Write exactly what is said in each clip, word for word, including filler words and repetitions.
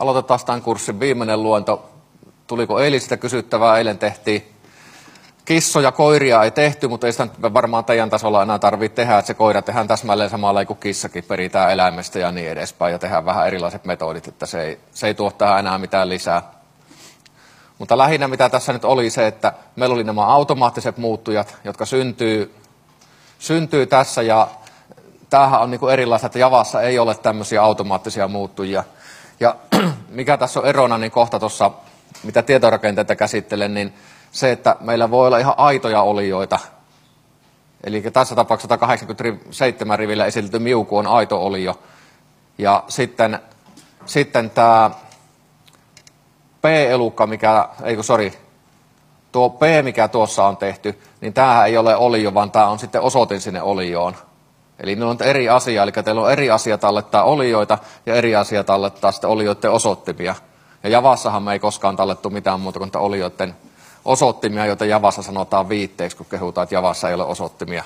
aloitetaan tämän kurssin viimeinen luento. Tuliko eilistä kysyttävää? Eilen tehtiin. Kissoja, koiria ei tehty, mutta ei sitä varmaan teidän tasolla enää tarvitse tehdä, että se koira tehdään täsmälleen samalla kuin kissakin, peritään eläimestä ja niin edespäin, ja tehdään vähän erilaiset metodit, että se ei, se ei tuo tähän enää mitään lisää. Mutta lähinnä mitä tässä nyt oli se, että meillä oli nämä automaattiset muuttujat, jotka syntyy, syntyy tässä, ja tämähän on niin kuin erilaista, että Javassa ei ole tämmöisiä automaattisia muuttujia. Ja mikä tässä on erona, niin kohta tuossa, mitä tietorakenteita käsittelen, niin se, että meillä voi olla ihan aitoja olioita. Eli tässä tapauksessa sata kahdeksankymmentäseitsemän rivillä esitelty miuku on aito olio. Ja sitten, sitten tämä P-elukka, mikä, ei kun sori, tuo P, mikä tuossa on tehty, niin tämähän ei ole olio, vaan tämä on sitten osoitin sinne olioon. Eli ne on eri asia, eli teillä on eri asia tallettaa olioita ja eri asia tallettaa sitten olioiden osoittimia. Ja Javassahan me ei koskaan tallettu mitään muuta kuin olioiden osoittimia, joita Javassa sanotaan viitteeksi, kun kehutaan, että Javassa ei ole osoittimia.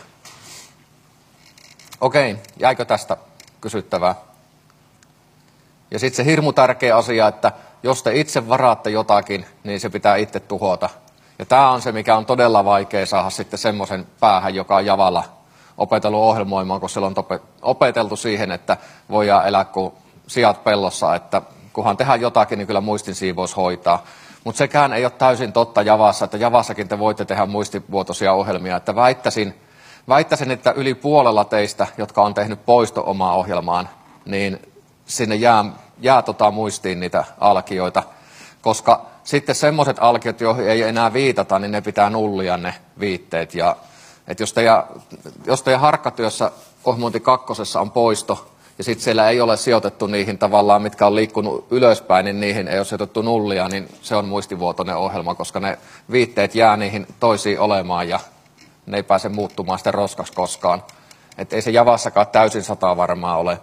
Okei, jäikö tästä kysyttävää? Ja sitten se hirmu tärkeä asia, että jos te itse varaatte jotakin, niin se pitää itse tuhota. Ja tämä on se, mikä on todella vaikea saada sitten semmoisen päähän, joka on Javalla opetellut ohjelmoimaan, kun siellä on opeteltu siihen, että voidaan elää kuin sijat pellossa, että kunhan tehdään jotakin, niin kyllä muistin siivous hoitaa. Mutta sekään ei ole täysin totta Javassa, että Javassakin te voitte tehdä muistivuotoisia ohjelmia. Että väittäisin, väittäisin, että yli puolella teistä, jotka on tehnyt poisto omaa ohjelmaan, niin sinne jää, jää tota muistiin niitä alkioita. Koska sitten semmoiset alkiot, joihin ei enää viitata, niin ne pitää nullia ne viitteet. Ja, että jos teidän, jos teidän harkkatyössä ohjelmointi kakkosessa on poisto, ja sitten siellä ei ole sijoitettu niihin tavallaan, mitkä on liikkunut ylöspäin, niin niihin ei ole sijoitettu nullia, niin se on muistivuotoinen ohjelma, koska ne viitteet jää niihin toisiin olemaan ja ne ei pääse muuttumaan sitten roskaksi koskaan. Että ei se Javassakaan täysin sataa varmaa ole.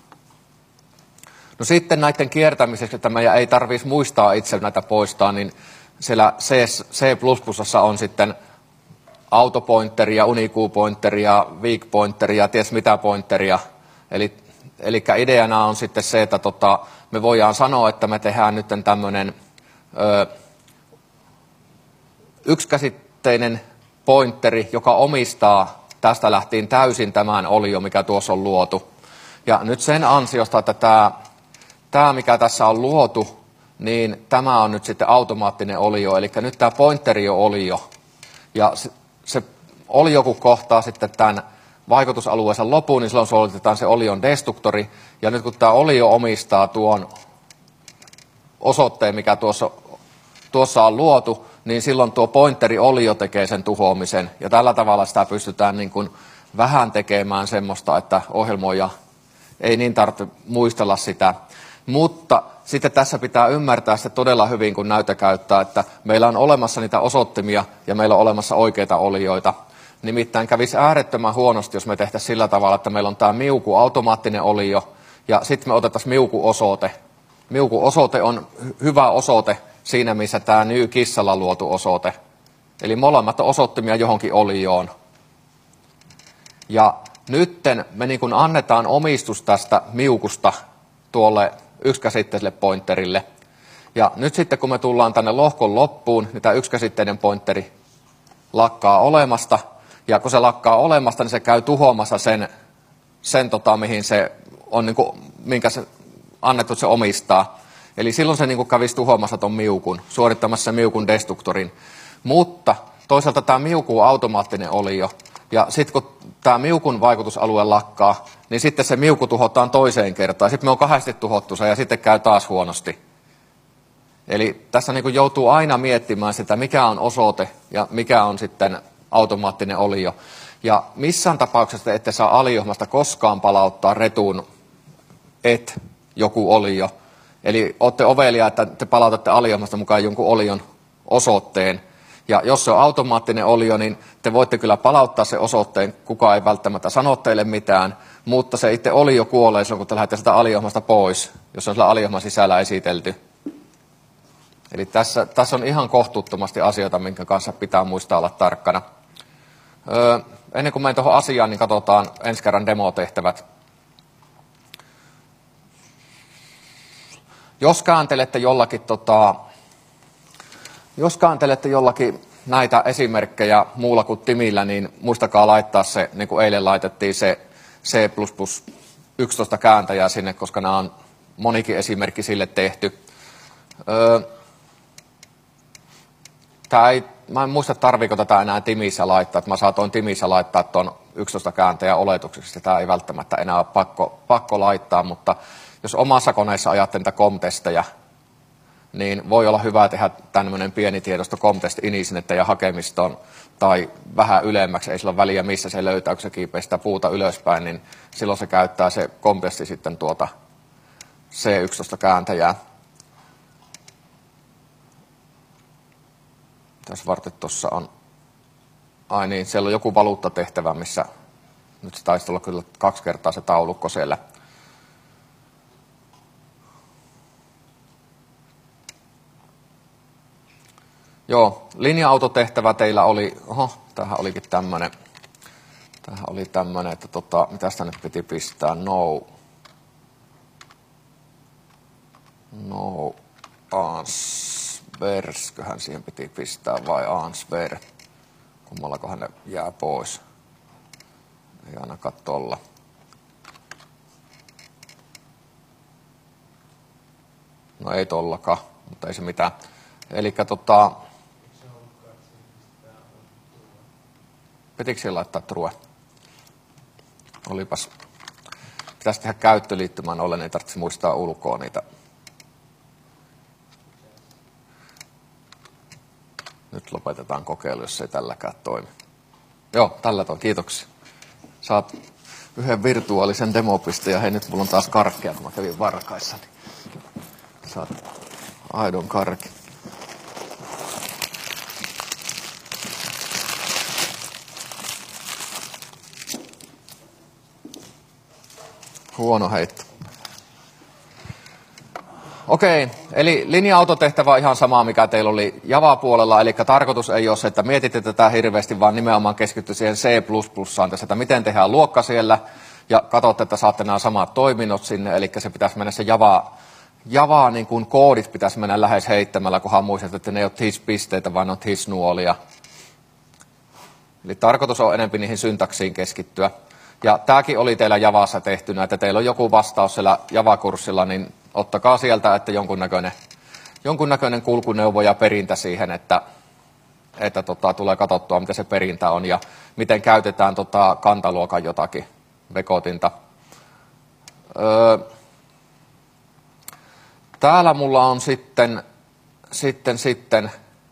No sitten näiden kiertämiseksi, että meidän ei tarvitsisi muistaa itse näitä poistaa, niin siellä C plus plus on sitten autopointeria, uniku-pointeria, weak-pointeria, ties mitä pointeria. Eli Eli ideana on sitten se, että tota, me voidaan sanoa, että me tehdään nyt tämmöinen ö, yksikäsitteinen pointeri, joka omistaa tästä lähtien täysin tämän olio, mikä tuossa on luotu. Ja nyt sen ansiosta, että tämä, tämä mikä tässä on luotu, niin tämä on nyt sitten automaattinen olio. Eli nyt tämä pointeri on olio. Ja se, se olio, kun kohtaa sitten tämän vaikutusalueensa loppuun, niin silloin suoritetaan se olion destruktori. Ja nyt kun tämä olio omistaa tuon osoitteen, mikä tuossa, tuossa on luotu, niin silloin tuo pointeri olio tekee sen tuhoamisen. Ja tällä tavalla sitä pystytään niin kuin vähän tekemään semmoista, että ohjelmoija ei niin tarvitse muistella sitä. Mutta sitten tässä pitää ymmärtää se todella hyvin, kun näytä käyttää, että meillä on olemassa niitä osoittimia ja meillä on olemassa oikeita olioita. Nimittäin kävisi äärettömän huonosti, jos me tehtäisiin sillä tavalla, että meillä on tämä miuku automaattinen olio ja sitten me otettaisiin miuku-osoite. Miuku-osoite on hyvä osoite siinä, missä tämä New Kissalla luotu osoite. Eli molemmat on osoittimia johonkin olioon. Ja nytten me niin kuin annetaan omistus tästä miukusta tuolle yksikäsitteiselle pointerille. Ja nyt sitten kun me tullaan tänne lohkon loppuun, niin tämä yksikäsitteinen pointeri lakkaa olemasta. Ja kun se lakkaa olemasta, niin se käy tuhoamassa sen, sen tota, mihin se on, niin kuin, minkä se annettu se omistaa. Eli silloin se niin kuin kävisi tuhoamassa tuon miukun, suorittamassa miukun destruktorin. Mutta toisaalta tämä miuku on automaattinen olio. Ja sitten kun tämä miukun vaikutusalue lakkaa, niin sitten se miuku tuhotaan toiseen kertaan. Sitten me on kahdesti tuhottu se ja sitten käy taas huonosti. Eli tässä niin kuin joutuu aina miettimään sitä, mikä on osoite ja mikä on sitten automaattinen olio. Ja missään tapauksessa ette saa aliohjelmasta koskaan palauttaa retuun et joku olio. Eli olette ovelia, että te palautatte aliohjelmasta mukaan jonkun olion osoitteen. Ja jos se on automaattinen olio, niin te voitte kyllä palauttaa se osoitteen, kukaan ei välttämättä sano teille mitään, mutta se itse olio kuolee silloin, kun te lähdette sitä aliohjelmasta pois, jos on sillä aliohjelman sisällä esitelty. Eli tässä, tässä on ihan kohtuuttomasti asioita, minkä kanssa pitää muistaa olla tarkkana. Öö, ennen kuin menen tuohon asiaan, niin katsotaan ensi kerran demotehtävät. Jos kääntelette jollakin, tota, jos kääntelette jollakin näitä esimerkkejä muulla kuin Timillä, niin muistakaa laittaa se, niin kuin eilen laitettiin se C plus plus yksitoista kääntäjää sinne, koska nämä on monikin esimerkki sille tehty. Öö, tää ei, mä en muista, tarviiko tätä enää Timissä laittaa, että mä saatoin Timissä laittaa tuon yksitoista kääntäjää oletukseksi, tämä ei välttämättä enää ole pakko, pakko laittaa, mutta jos omassa koneessa ajatte niitä com-testejä, niin voi olla hyvä tehdä tämmöinen pieni tiedosto com-test ini sinne teidän hakemistoon tai vähän ylemmäksi, ei sillä ole väliä missä se löytää, kun se kiipee sitä puuta ylöspäin, niin silloin se käyttää se com-testi sitten tuota C yksitoista kääntäjää. Tässä varten tuossa on, ai niin, siellä on joku valuuttatehtävä, missä nyt se taisi olla kyllä kaksi kertaa se taulukko siellä. Joo, linja-autotehtävä teillä oli, oho, tämähän olikin tämmönen, tämähän oli tämmönen, että tota, mitäs tänne piti pistää, no, no, ansversköhän siihen piti pistää vai ansver, kummallakohan ne jää pois, ei ainakaan tolla. No ei tollakaan, mutta ei se mitään, elikkä tota, pitikö siellä laittaa true? Olipas. Pitäisi tehdä käyttöliittymään ollen, ei tarvitse muistaa ulkoa niitä. Nyt lopetetaan kokeilu, jos ei tälläkään toimi. Joo, tällä toi, kiitoksia. Saat yhden virtuaalisen demopisteen ja hei, nyt mulla on taas karkkia, kun mä kävin Varkaissa. Niin saat aidon karkin. Huono heitto. Okei, eli linja-autotehtävä on ihan sama, mikä teillä oli Java-puolella, eli tarkoitus ei ole se, että mietitte tätä hirveästi, vaan nimenomaan keskitty siihen C plus plusaan tässä, että miten tehdään luokka siellä, ja katsotte, että saatte nämä samat toiminnot sinne, eli se pitäisi mennä se Java, Java niin kuin koodit pitäisi mennä lähes heittämällä, kunhan muistat, että ne ei ole his-pisteitä, vaan ne on his-nuolia. Eli tarkoitus on enemmän niihin syntaksiin keskittyä. Ja tämäkin oli teillä Javassa tehtynä, että teillä on joku vastaus siellä Java-kurssilla, niin ottakaa sieltä, että jonkunnäköinen, jonkunnäköinen kulkuneuvo ja perintä siihen, että, että tota, tulee katsottua, mitä se perintä on ja miten käytetään tota, kantaluokan jotakin vekotinta. Öö, täällä mulla on sitten, sitten, sitten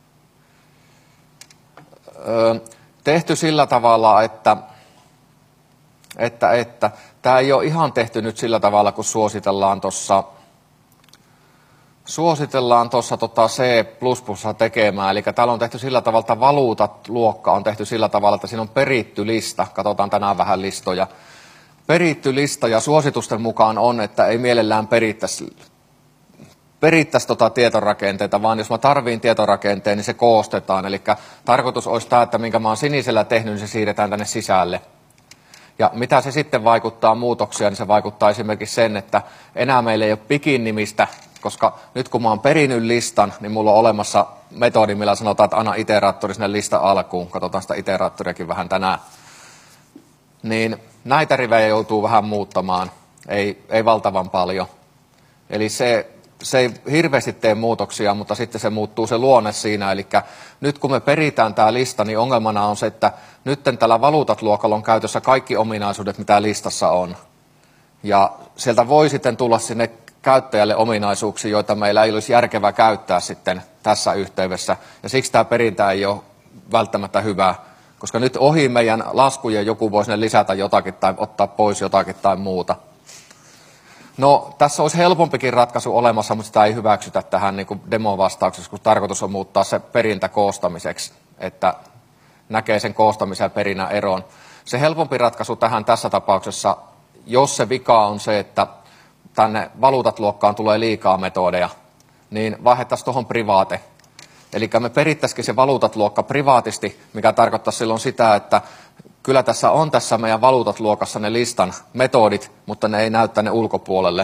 öö, tehty sillä tavalla, että Että, että tämä ei ole ihan tehty nyt sillä tavalla, kun suositellaan tuossa suositellaan tuossa tota C plus plus tekemään. Eli täällä on tehty sillä tavalla, että valuutat luokka on tehty sillä tavalla, että siinä on peritty lista. Katsotaan tänään vähän listoja. Peritty lista ja suositusten mukaan on, että ei mielellään perittäisi perittäisi tota tietorakenteita, vaan jos mä tarviin tietorakenteen, niin se koostetaan. Eli tarkoitus olisi tämä, että minkä mä oon sinisellä tehnyt, niin se siirretään tänne sisälle. Ja mitä se sitten vaikuttaa muutoksia, niin se vaikuttaa esimerkiksi sen, että enää meillä ei ole pikin nimistä, koska nyt kun mä oon perinyt listan, niin mulla on olemassa metodi, millä sanotaan, että anna iteraattori sinne listan alkuun. Katsotaan sitä iteraattoriakin vähän tänään. Niin näitä rivejä joutuu vähän muuttamaan, ei, ei valtavan paljon. Eli se, se ei hirveästi tee muutoksia, mutta sitten se muuttuu se luonne siinä. Eli nyt kun me peritään tämä lista, niin ongelmana on se, että nyt tällä valuutat-luokalla on käytössä kaikki ominaisuudet, mitä listassa on. Ja sieltä voi sitten tulla sinne käyttäjälle ominaisuuksia, joita meillä ei olisi järkevää käyttää sitten tässä yhteydessä. Ja siksi tämä perintä ei ole välttämättä hyvä, koska nyt ohi meidän laskujen joku voi sinne lisätä jotakin tai ottaa pois jotakin tai muuta. No, tässä olisi helpompikin ratkaisu olemassa, mutta sitä ei hyväksytä tähän niin kuin demovastauksessa, kun tarkoitus on muuttaa se perintä koostamiseksi, että näkee sen koostamisen ja perinnän eron. Se helpompi ratkaisu tähän tässä tapauksessa, jos se vika on se, että tänne valuutat-luokkaan tulee liikaa metodeja, niin vaihdettaisiin tuohon privaate. Eli me perittäisikin se valuutat-luokka privaatisti, mikä tarkoittaa silloin sitä, että kyllä tässä on tässä meidän valuutat-luokassa ne listan metodit, mutta ne ei näy tänne ulkopuolelle.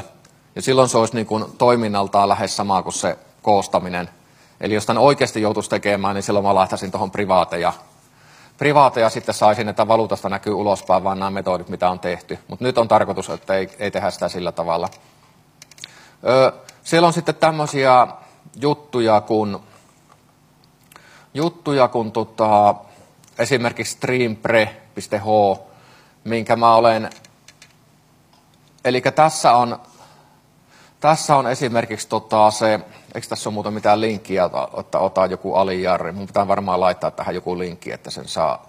Ja silloin se olisi niin kuin toiminnaltaan lähes sama kuin se koostaminen. Eli jos tämän oikeasti joutuisi tekemään, niin silloin mä laittaisin tuohon privaateja. Privaateja sitten saisin, että valuutasta näkyy ulospäin vaan nämä metodit, mitä on tehty. Mutta nyt on tarkoitus, että ei, ei tehdä sitä sillä tavalla. Öö, siellä on sitten tämmöisiä juttuja kuin, juttuja kuin tota, esimerkiksi streampre piste h, minkä mä olen... Eli tässä on, tässä on esimerkiksi tota se, eikö tässä ole muuta mitään linkkiä, että ottaa joku alijarri. Mun pitää varmaan laittaa tähän joku linkki, että sen saa,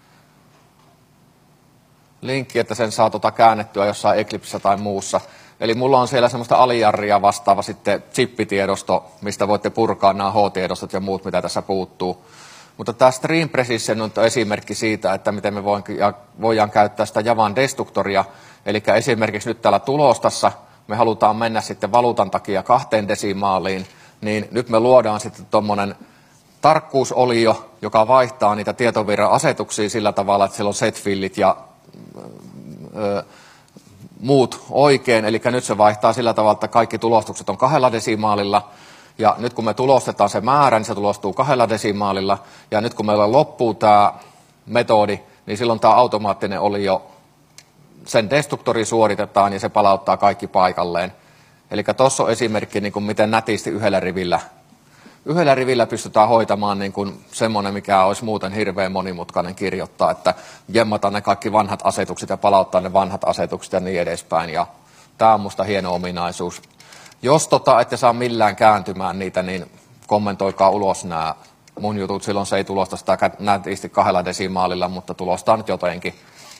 linkki, että sen saa tota käännettyä jossain Eclipsessä tai muussa. Eli mulla on siellä semmoista alijarria vastaava sitten chippitiedosto, mistä voitte purkaa nämä H-tiedostot ja muut, mitä tässä puuttuu. Mutta tämä Stream Precision on esimerkki siitä, että miten me voidaan käyttää sitä Javan destruktoria. Eli esimerkiksi nyt täällä tulostassa me halutaan mennä sitten valuutan takia kahteen desimaaliin, niin nyt me luodaan sitten tuommoinen tarkkuusolio, joka vaihtaa niitä tietovirran asetuksia sillä tavalla, että siellä on setfillit ja ö, muut oikein. Eli nyt se vaihtaa sillä tavalla, että kaikki tulostukset on kahdella desimaalilla. Ja nyt kun me tulostetaan se määrä, niin se tulostuu kahdella desimaalilla. Ja nyt kun meillä loppuu tämä metodi, niin silloin tämä automaattinen olio, sen destruktori suoritetaan ja se palauttaa kaikki paikalleen. Eli tuossa on esimerkki, niin kuin miten nätisti yhdellä rivillä, yhdellä rivillä pystytään hoitamaan niin kuin semmoinen, mikä olisi muuten hirveän monimutkainen kirjoittaa, että jemmataan ne kaikki vanhat asetukset ja palauttaa ne vanhat asetukset ja niin edespäin. Ja tämä on musta hieno ominaisuus. Jos tota ette saa millään kääntymään niitä, niin kommentoikaa ulos nämä mun jutut. Silloin se ei tulosta sitä nätisti kahdella desimaalilla, mutta tulostaa nyt jotenkin.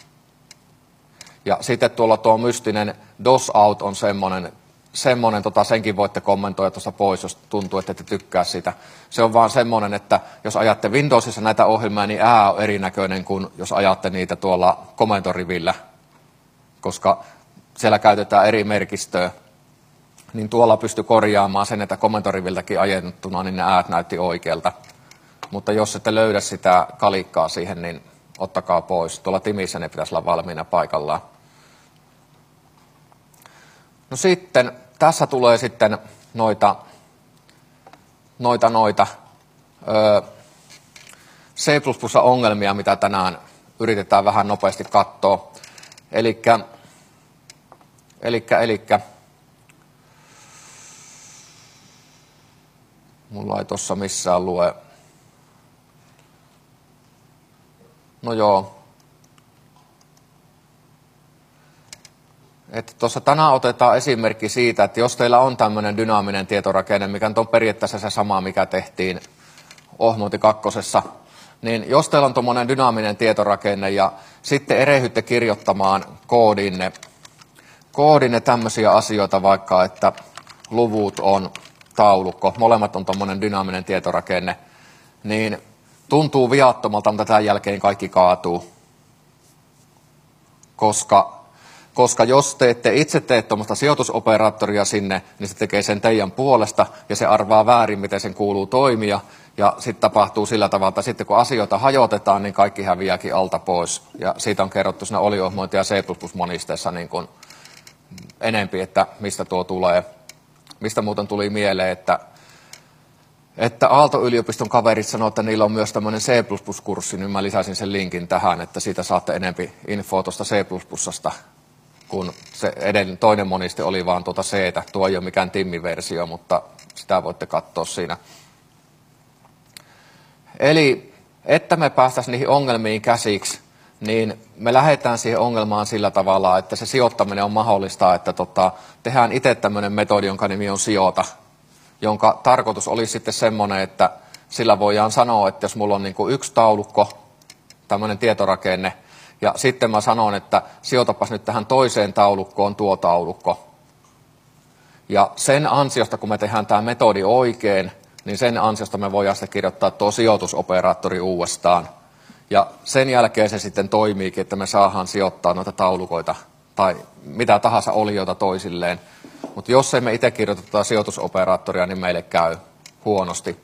Ja sitten tuolla tuo mystinen DOS-out on semmoinen, semmoinen tota senkin voitte kommentoida tuossa pois, jos tuntuu, että ette tykkää sitä. Se on vaan semmoinen, että jos ajatte Windowsissa näitä ohjelmia, niin ää on erinäköinen kuin jos ajatte niitä tuolla komentorivillä, koska siellä käytetään eri merkistöä. Niin tuolla pystyi korjaamaan sen, että komentoriviltäkin ajennettuna, niin ne äät näytti oikealta. Mutta jos ette löydä sitä kalikkaa siihen, niin ottakaa pois. Tuolla Timissä ne pitäisi olla valmiina paikallaan. No sitten, tässä tulee sitten noita, noita, noita öö, C plus plus-ongelmia, mitä tänään yritetään vähän nopeasti katsoa. Elikkä, elikkä, elikkä, mulla ei tuossa missään lue. No joo. Että tuossa tänään otetaan esimerkki siitä, että jos teillä on tämmöinen dynaaminen tietorakenne, mikä on periaatteessa se sama, mikä tehtiin Ohmonti kakkosessa, niin jos teillä on tuommoinen dynaaminen tietorakenne ja sitten erehytte kirjoittamaan koodinne, koodinne tämmöisiä asioita vaikka, että luvut on taulukko, molemmat on tuommoinen dynaaminen tietorakenne, niin tuntuu viattomalta, mutta tämän jälkeen kaikki kaatuu. Koska, koska jos te ette itse tee tuommoista sijoitusoperaattoria sinne, niin se tekee sen teidän puolesta ja se arvaa väärin, miten sen kuuluu toimia. Ja sitten tapahtuu sillä tavalla, että sitten kun asioita hajotetaan, niin kaikki häviääkin alta pois. Ja siitä on kerrottu siinä oliohmointi- ja C plus plus-monisteessa niin kuin enempi, että mistä tuo tulee. Mistä muuten tuli mieleen, että Että Aalto-yliopiston kaverit sanoo, että niillä on myös tämmöinen C plus plus-kurssi, niin mä lisäsin sen linkin tähän, että siitä saatte enempi infoa tuosta C plus plusasta, kun se edellinen toinen moniste oli vaan tuota C-tä. Tuo ei ole mikään timmiversio, mutta sitä voitte katsoa siinä. Eli että me päästäisiin niihin ongelmiin käsiksi, niin me lähdetään siihen ongelmaan sillä tavalla, että se sijoittaminen on mahdollista, että tota, tehdään itse tämmöinen metodi, jonka nimi on sijoita, jonka tarkoitus olisi sitten semmoinen, että sillä voidaan sanoa, että jos mulla on niin kuin yksi taulukko, tämmöinen tietorakenne, ja sitten mä sanon, että sijoitapas nyt tähän toiseen taulukkoon tuo taulukko. Ja sen ansiosta, kun me tehdään tämä metodi oikein, niin sen ansiosta me voidaan sitten kirjoittaa tuo sijoitusoperaattori uudestaan. Ja sen jälkeen se sitten toimiikin, että me saadaan sijoittaa noita taulukoita tai mitä tahansa olioita toisilleen. Mutta jos emme itse kirjoiteta sijoitusoperaattoria, niin meille käy huonosti.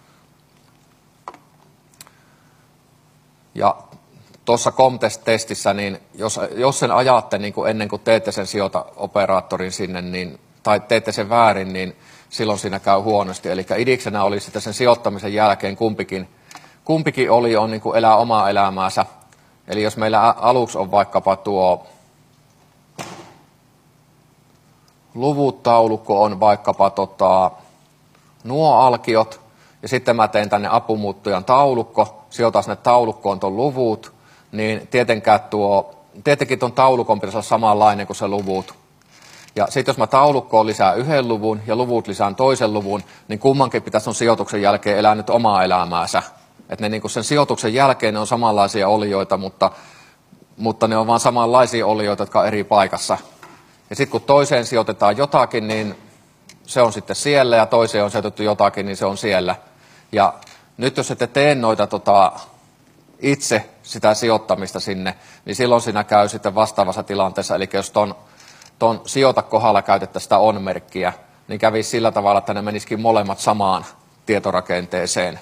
Ja tuossa COMTEST-testissä, niin jos, jos sen ajatte niin kuin ennen kuin teette sen sijoita-operaattorin sinne, niin tai teette sen väärin, niin silloin siinä käy huonosti. Eli idiksenä oli sitten sen sijoittamisen jälkeen kumpikin, kumpikin oli on niin kuin elää omaa elämäänsä. Eli jos meillä aluksi on vaikkapa tuo luvut-taulukko on vaikkapa tota, nuo alkiot, ja sitten mä teen tänne apumuuttujan taulukko, sijoitan sinne taulukkoon tuon luvut, niin tietenkään tuo, tietenkin tuon taulukon pitäisi olla samanlainen kuin se luvut. Ja sitten jos mä taulukkoon lisään yhden luvun ja luvut lisään toisen luvun, niin kummankin pitäisi ton sijoituksen jälkeen elää nyt omaa elämäänsä. Että ne niin kuin sen sijoituksen jälkeen ne on samanlaisia olioita, mutta, mutta ne on vaan samanlaisia olioita, jotka on eri paikassa. Ja sitten kun toiseen sijoitetaan jotakin, niin se on sitten siellä, ja toiseen on sijoitettu jotakin, niin se on siellä. Ja nyt jos ette tee noita tota, itse sitä sijoittamista sinne, niin silloin siinä käy sitten vastaavassa tilanteessa. Eli jos ton, ton sijoita kohdalla käytettäisiin sitä on-merkkiä, niin kävisi sillä tavalla, että ne menisikin molemmat samaan tietorakenteeseen.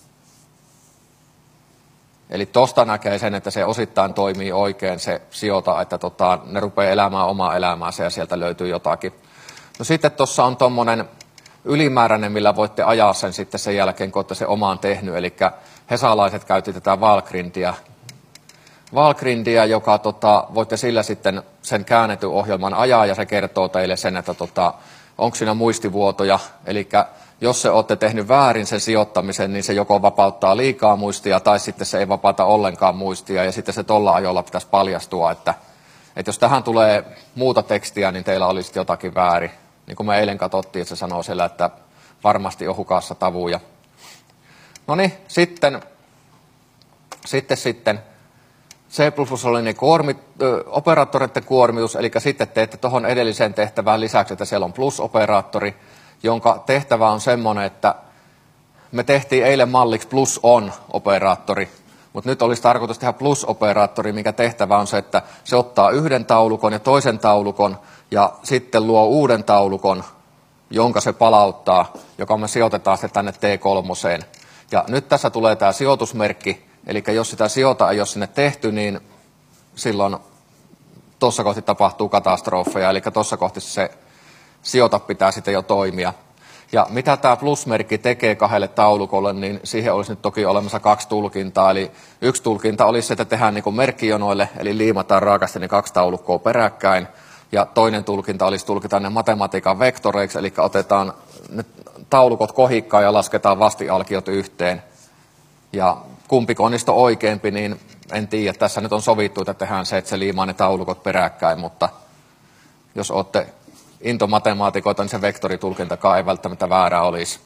Eli tuosta näkee sen, että se osittain toimii oikein se sijoita, että tota, ne rupeaa elämään omaa elämäänsä ja sieltä löytyy jotakin. No sitten tuossa on tuommoinen ylimääräinen, millä voitte ajaa sen sitten sen jälkeen, kun olette se omaan tehnyt. Eli hesalaiset käytti tätä Valgrindia, Valgrindia joka tota, voitte sillä sitten sen käännetyn ohjelman ajaa ja se kertoo teille sen, että tota, onko siinä muistivuotoja. Eli jos se olette tehnyt väärin sen sijoittamisen, niin se joko vapauttaa liikaa muistia tai sitten se ei vapauta ollenkaan muistia ja sitten se tolla ajolla pitäisi paljastua, että, että jos tähän tulee muuta tekstiä, niin teillä olisi jotakin väärin. Niin kuin me eilen katsottiin, että se sanoo siellä, että varmasti on hukassa tavuja. No niin, sitten, sitten, sitten C plus plus oli ne kuormit, ö, operaattoreiden kuormitus, eli sitten teette tuohon edelliseen tehtävään lisäksi, että siellä on plus-operaattori, jonka tehtävä on semmoinen, että me tehtiin eilen malliksi plus-on-operaattori, mutta nyt olisi tarkoitus tehdä plus-operaattori, mikä tehtävä on se, että se ottaa yhden taulukon ja toisen taulukon ja sitten luo uuden taulukon, jonka se palauttaa, joka me sijoitetaan se tänne T kolme. Ja nyt tässä tulee tämä sijoitusmerkki, eli jos sitä sijoita ei ole sinne tehty, niin silloin tuossa kohti tapahtuu katastrofeja, eli tuossa kohti se sijoita pitää sitten jo toimia. Ja mitä tämä plusmerkki tekee kahdelle taulukolle, niin siihen olisi nyt toki olemassa kaksi tulkintaa. Eli yksi tulkinta olisi se, että tehdään niin kuin merkkijonoille, eli liimataan raakasti ne kaksi taulukkoa peräkkäin. Ja toinen tulkinta olisi tulkita ne matematiikan vektoreiksi, eli otetaan ne taulukot kohikkaan ja lasketaan vastialkiot yhteen. Ja kumpiko niistä on oikeampi, niin en tiedä. Tässä nyt on sovittu, että tehdään se, että se liimaa ne taulukot peräkkäin, mutta jos olette intomatemaatikoita, niin se vektoritulkintakaan ei välttämättä väärä olisi.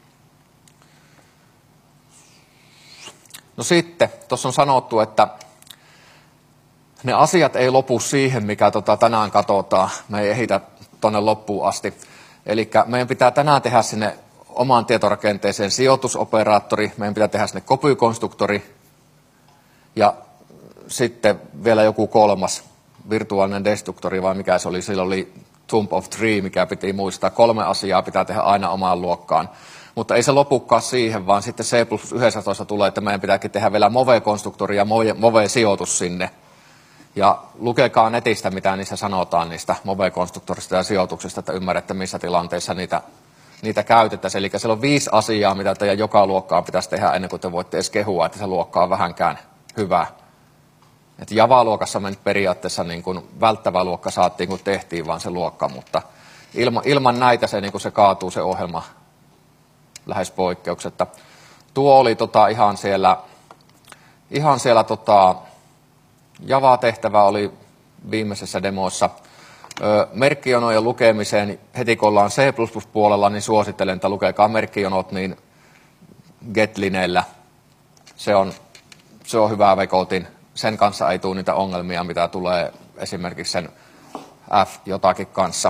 No sitten, tuossa on sanottu, että ne asiat ei lopu siihen, mikä tota tänään katsotaan. Me ei ehitä tuonne loppuun asti. Eli meidän pitää tänään tehdä sinne omaan tietorakenteeseen sijoitusoperaattori, meidän pitää tehdä sinne copy-konstruktori ja sitten vielä joku kolmas, virtuaalinen destruktori vai mikä se oli, silloin oli Tomb of Three, mikä piti muistaa. Kolme asiaa pitää tehdä aina omaan luokkaan. Mutta ei se lopukaan siihen, vaan sitten C plus yhdeksäntoista tulee, että meidän pitääkin tehdä vielä Move-konstruktori ja Move-sijoitus sinne. Ja lukekaa netistä, mitä niissä sanotaan niistä Move-konstruktorista ja sijoituksista, että ymmärrätte, missä tilanteissa niitä, niitä käytettäisiin. Eli siellä on viisi asiaa, mitä teidän joka luokkaan pitäisi tehdä ennen kuin te voitte edes kehua, että se luokka on vähänkään hyvä. Et Java-luokassa me nyt periaatteessa niin kuin välttävä luokka saatiin, kun tehtiin vaan se luokka, mutta ilman, ilman näitä se, niin kuin se kaatuu se ohjelma lähes poikkeuksetta. Tuo oli tota ihan siellä, ihan siellä tota, Java-tehtävä oli viimeisessä demossa. Ö, merkkijonojen lukemiseen heti kun ollaan C plus plus puolella, niin suosittelen, että lukekaa merkkijonot niin Getlineellä. Se on, se on hyvä vekotin. Sen kanssa ei tule niitä ongelmia, mitä tulee esimerkiksi sen F jotakin kanssa.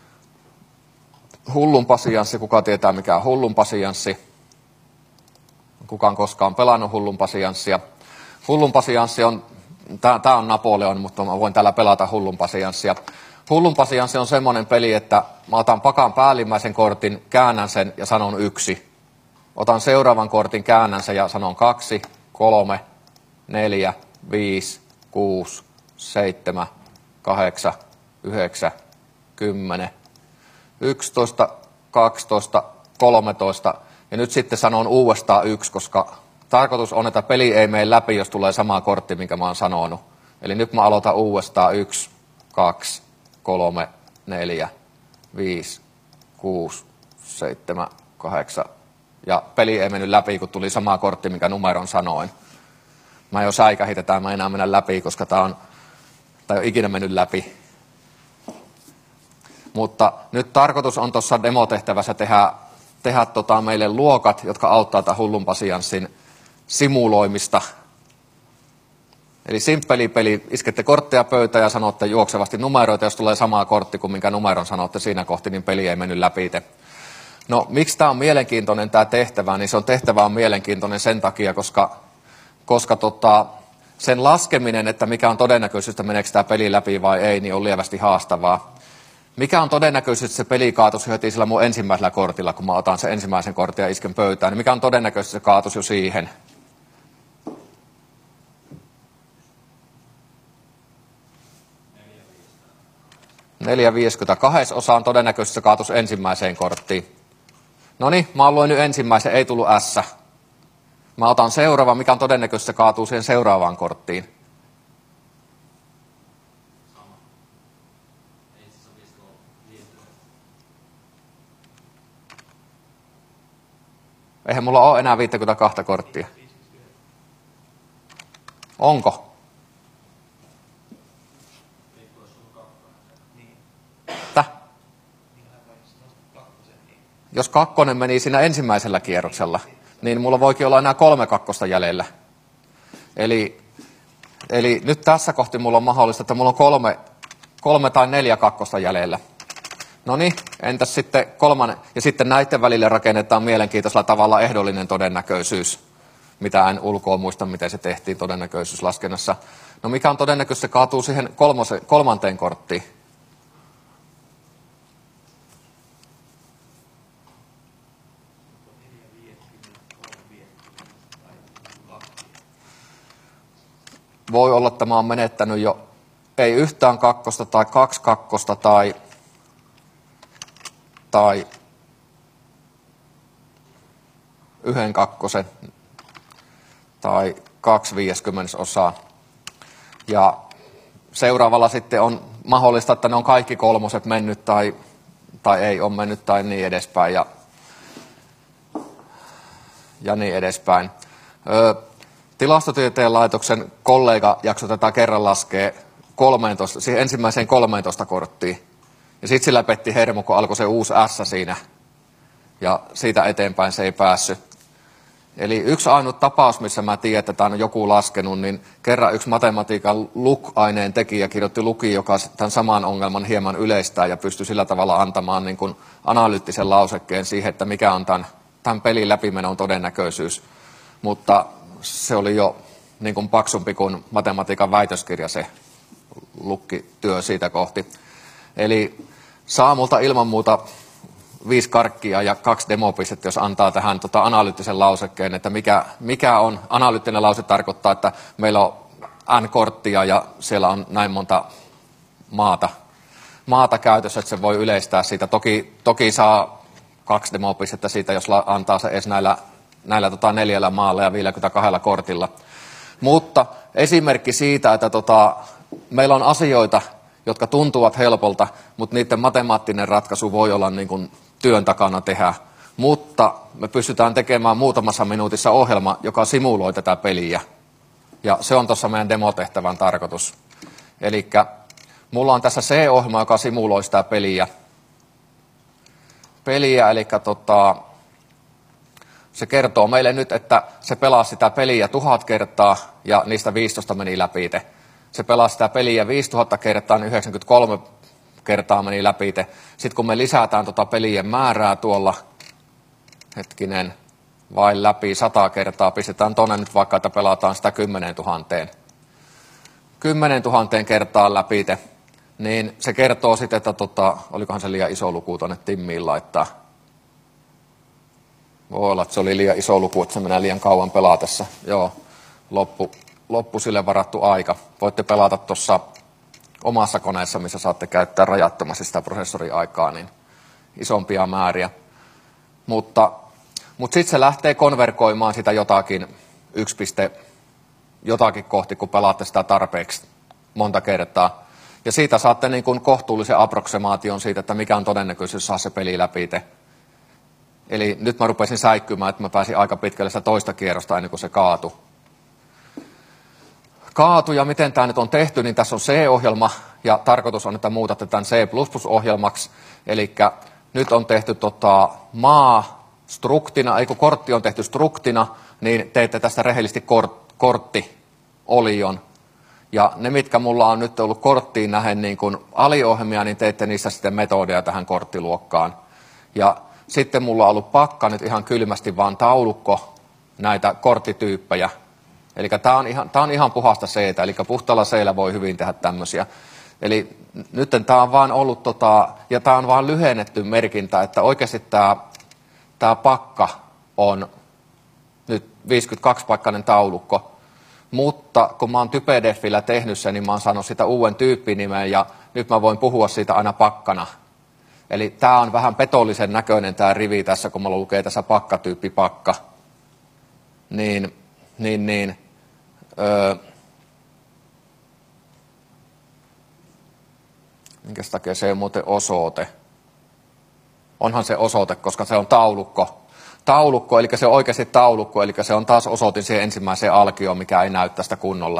Hullun pasianssi, kuka tietää mikä on hullun pasianssi? Kuka on koskaan pelannut hullun pasianssia? Hullun pasianssi on, tämä on Napoleon, mutta mä voin täällä pelata hullun pasianssia. Hullun pasianssi on semmoinen peli, että mä otan pakan päällimmäisen kortin, käännän sen ja sanon yksi. Otan seuraavan kortin, käännän sen ja sanon kaksi, kolme, neljä, viisi, kuusi, seitsemän, kahdeksan, yhdeksän, kymmenen, yksitoista, kaksitoista, kolmetoista ja nyt sitten sanon uudestaan yksi, koska tarkoitus on, että peli ei mene läpi, jos tulee sama kortti, minkä mä oon sanonut. Eli nyt mä aloitan uudestaan yksi, kaksi, kolme, neljä, viisi, kuusi, seitsemän, kahdeksan. Ja peli ei mennyt läpi, kun tuli sama kortti, minkä numeron sanoin. Mä jo säikähitetään, mä enää mennä läpi, koska tää on, tää ei ole ikinä mennyt läpi. Mutta nyt tarkoitus on tuossa demotehtävässä tehdä, tehdä tota meille luokat, jotka auttaa tämän hullun pasianssin simuloimista. Eli simppeli peli, iskette kortteja pöytään ja sanotte juoksevasti numeroita, jos tulee sama kortti kuin minkä numeron sanotte siinä kohti, niin peli ei mennyt läpi. No, miksi tämä on mielenkiintoinen tämä tehtävä, niin se on tehtävä on mielenkiintoinen sen takia, koska, koska tota, sen laskeminen, että mikä on todennäköisyys, että meneekö tämä peli läpi vai ei, niin on lievästi haastavaa. Mikä on todennäköisyys, että se peli kaatuisi heti sillä mun ensimmäisellä kortilla, kun mä otan sen ensimmäisen kortin ja isken pöytään, niin mikä on todennäköisyys, että se kaatuisi jo siihen? neljä viisikymmentä. Kahdessa osaan todennäköisesti se kaatuisi ensimmäiseen korttiin. No niin, mä luin nyt ensimmäisen, ei tullut S. Mä otan seuraavan, mikä on todennäköisesti se kaatuu siihen seuraavaan korttiin. Eihän mulla ole enää viisikymmentäkaksi korttia. Onko? Jos kakkonen meni siinä ensimmäisellä kierroksella, niin mulla voikin olla enää kolme kakkosta jäljellä. Eli, eli nyt tässä kohti mulla on mahdollista, että mulla on kolme, kolme tai neljä kakkosta jäljellä. No niin, entäs sitten kolmannen? Ja sitten näiden välille rakennetaan mielenkiintoisella tavalla ehdollinen todennäköisyys, mitä en ulkoa muista, miten se tehtiin todennäköisyyslaskennassa. No mikä on todennäköistä, se kaatuu siihen kolmose, kolmanteen korttiin? Voi olla, että mä oon menettänyt jo ei yhtään kakkosta tai kaksi kakkosta tai, tai yhden kakkosen tai kaksi viisikymmentäosaa. Ja seuraavalla sitten on mahdollista, että ne on kaikki kolmoset mennyt tai, tai ei ole mennyt tai niin edespäin ja, ja niin edespäin. Öö, Tilastotieteen laitoksen kollega jaksoi tätä kerran laskea kolmetoista, siihen ensimmäiseen kolmetoista korttiin. Ja sitten sillä petti hermo, kun alkoi se uusi S siinä. Ja siitä eteenpäin se ei päässyt. Eli yksi ainut tapaus, missä mä tiedän, että tämä on joku laskenut, niin kerran yksi matematiikan Luk-aineen tekijä kirjoitti luki, joka tämän saman ongelman hieman yleistää ja pystyi sillä tavalla antamaan niin kuin analyyttisen lausekkeen siihen, että mikä on tämän, tämän pelin läpimenon todennäköisyys. Mutta se oli jo niin kuin paksumpi kuin matematiikan väitöskirja se lukkityö siitä kohti. Eli saa multa ilman muuta viisi karkkia ja kaksi demopistettä, jos antaa tähän tota analyyttisen lausekkeen, että mikä, mikä on, analyyttinen lause tarkoittaa, että meillä on n-korttia ja siellä on näin monta maata, maata käytössä, että se voi yleistää siitä. Toki, toki saa kaksi demopistettä siitä, jos antaa se edes näillä näillä tota, neljällä maalla ja viidelläkymmenelläkahdella kortilla. Mutta esimerkki siitä, että tota, meillä on asioita, jotka tuntuvat helpolta, mutta niiden matemaattinen ratkaisu voi olla niin kuin työn takana tehdä. Mutta me pystytään tekemään muutamassa minuutissa ohjelma, joka simuloi tätä peliä. Ja se on tuossa meidän demotehtävän tarkoitus. Eli mulla on tässä C-ohjelma, joka simuloi sitä peliä. Peliä, eli tota, se kertoo meille nyt, että se pelasi sitä peliä tuhat kertaa ja niistä viisitoista meni läpi. Se pelasi sitä peliä viisituhatta kertaa, niin yhdeksänkymmentäkolme kertaa meni läpi. Sitten kun me lisätään tuota pelien määrää tuolla, hetkinen, vain läpi sata kertaa, pistetään tuonne nyt vaikka, että pelataan sitä kymmenen tuhanteen. kymmenen tuhanteen kertaa läpi, niin se kertoo sitten, että tota, olikohan se liian iso luku tuonne Timmiin laittaa. Voi olla, että se oli liian iso luku, että se menee liian kauan pelatessa. Joo, loppu, loppu sille varattu aika. Voitte pelata tuossa omassa koneessa, missä saatte käyttää rajattomasti sitä prosessoriaikaa, niin isompia määriä. Mutta, mutta sitten se lähtee konvergoimaan sitä jotakin yksi piste jotakin kohti, kun pelaatte sitä tarpeeksi monta kertaa. Ja siitä saatte niin kuin kohtuullisen approksimaation siitä, että mikä on todennäköisyys saa se peli läpi. Eli nyt mä rupesin säikkymään, että mä pääsin aika pitkälle sitä toista kierrosta ennen kuin se kaatui. Kaatu ja miten tämä nyt on tehty, niin tässä on C-ohjelma ja tarkoitus on, että muutatte tämän C plus plus-ohjelmaksi. Eli nyt on tehty tota, maa struktina, ei kun kortti on tehty struktina, niin teette tästä rehellisesti kort, korttiolion. Ja ne, mitkä mulla on nyt ollut korttiin nähen niin kuin aliohjelmia, niin teette niissä sitten metodeja tähän korttiluokkaan. Ja sitten mulla on ollut pakka nyt ihan kylmästi vaan taulukko näitä korttityyppejä. Eli tämä on ihan, tää on ihan puhasta C-tä, eli puhtaalla C-llä voi hyvin tehdä tämmöisiä. Eli nyt tämä on vaan ollut, tota, ja tämä on vaan lyhennetty merkintä, että oikeasti tämä, tämä pakka on nyt viisikymmentäkaksi-paikkainen taulukko. Mutta kun mä oon Typedefillä tehnyt sen, niin mä oon saanut sitä uuden tyyppinimen ja nyt mä voin puhua siitä aina pakkana. Eli tää on vähän petollisen näköinen tää rivi tässä, kun mulla lukee tässä pakkatyyppi pakka. Niin, niin, niin. Öö, minkäs takia se ei muuten osoite? Onhan se osoite, koska se on taulukko. Taulukko, eli se on oikeasti taulukko, eli se on taas osoitin siihen ensimmäiseen alkioon, mikä ei näy tästä kunnolla.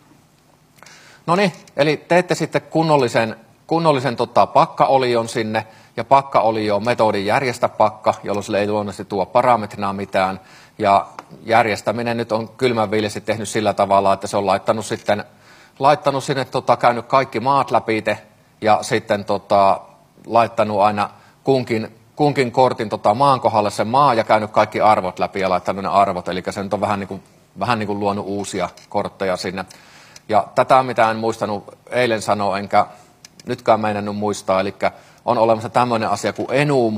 No niin, eli teette sitten kunnollisen, kunnollisen tota, pakkaolion sinne, ja pakkaolio on metodin järjestä pakka, jolloin sille ei luonnollisesti tuo parametrina mitään, ja järjestäminen nyt on kylmänviilisesti tehnyt sillä tavalla, että se on laittanut sitten, laittanut sinne, tota, käynyt kaikki maat läpi, ja sitten tota, laittanut aina kunkin kunkin kortin tota, maan kohdalle se maa ja käynyt kaikki arvot läpi ja laittanut ne arvot. Eli se nyt on vähän niin kuin, vähän niin kuin luonut uusia kortteja sinne. Ja tätä, mitä en muistanut eilen sanoa, enkä nytkään meinannut muistaa, eli on olemassa tämmöinen asia kuin enum,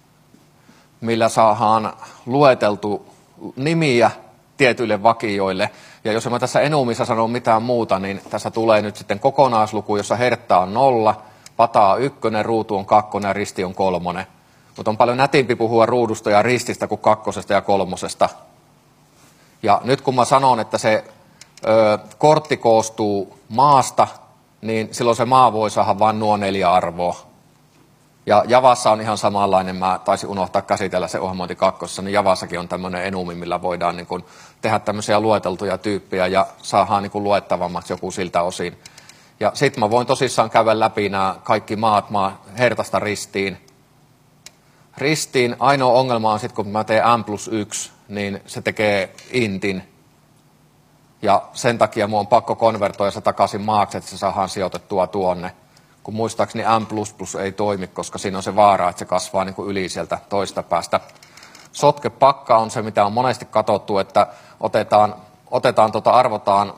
millä saadaan lueteltu nimiä tietyille vakioille. Ja jos mä tässä enumissa sanon mitään muuta, niin tässä tulee nyt sitten kokonaisluku, jossa hertta on nolla, pataa ykkönen, ruutu on kakkonen ja risti on kolmonen. Mutta on paljon nätimpi puhua ruudusta ja rististä kuin kakkosesta ja kolmosesta. Ja nyt kun mä sanon, että se ö, kortti koostuu maasta, niin silloin se maa voi saada vain nuo neljä arvoa. Ja Javassa on ihan samanlainen, mä taisin unohtaa käsitellä se ohjelmointi kakkosessa, niin Javassakin on tämmöinen enumi, millä voidaan niin kun tehdä tämmöisiä lueteltuja tyyppejä ja saadaan niin kun luettavammaksi joku siltä osin. Ja sitten mä voin tosissaan käydä läpi nämä kaikki maat, maa hertasta ristiin. Ristiin ainoa ongelma on sitten, kun mä teen m plus yksi, niin se tekee intin. Ja sen takia mun on pakko konvertoida se takaisin maaksi, että se saadaan sijoitettua tuonne. Kun muistaakseni m plus plus ei toimi, koska siinä on se vaara, että se kasvaa niin kuin yli sieltä toista päästä. Sotkepakka on se, mitä on monesti katsottu, että otetaan, otetaan tota, arvotaan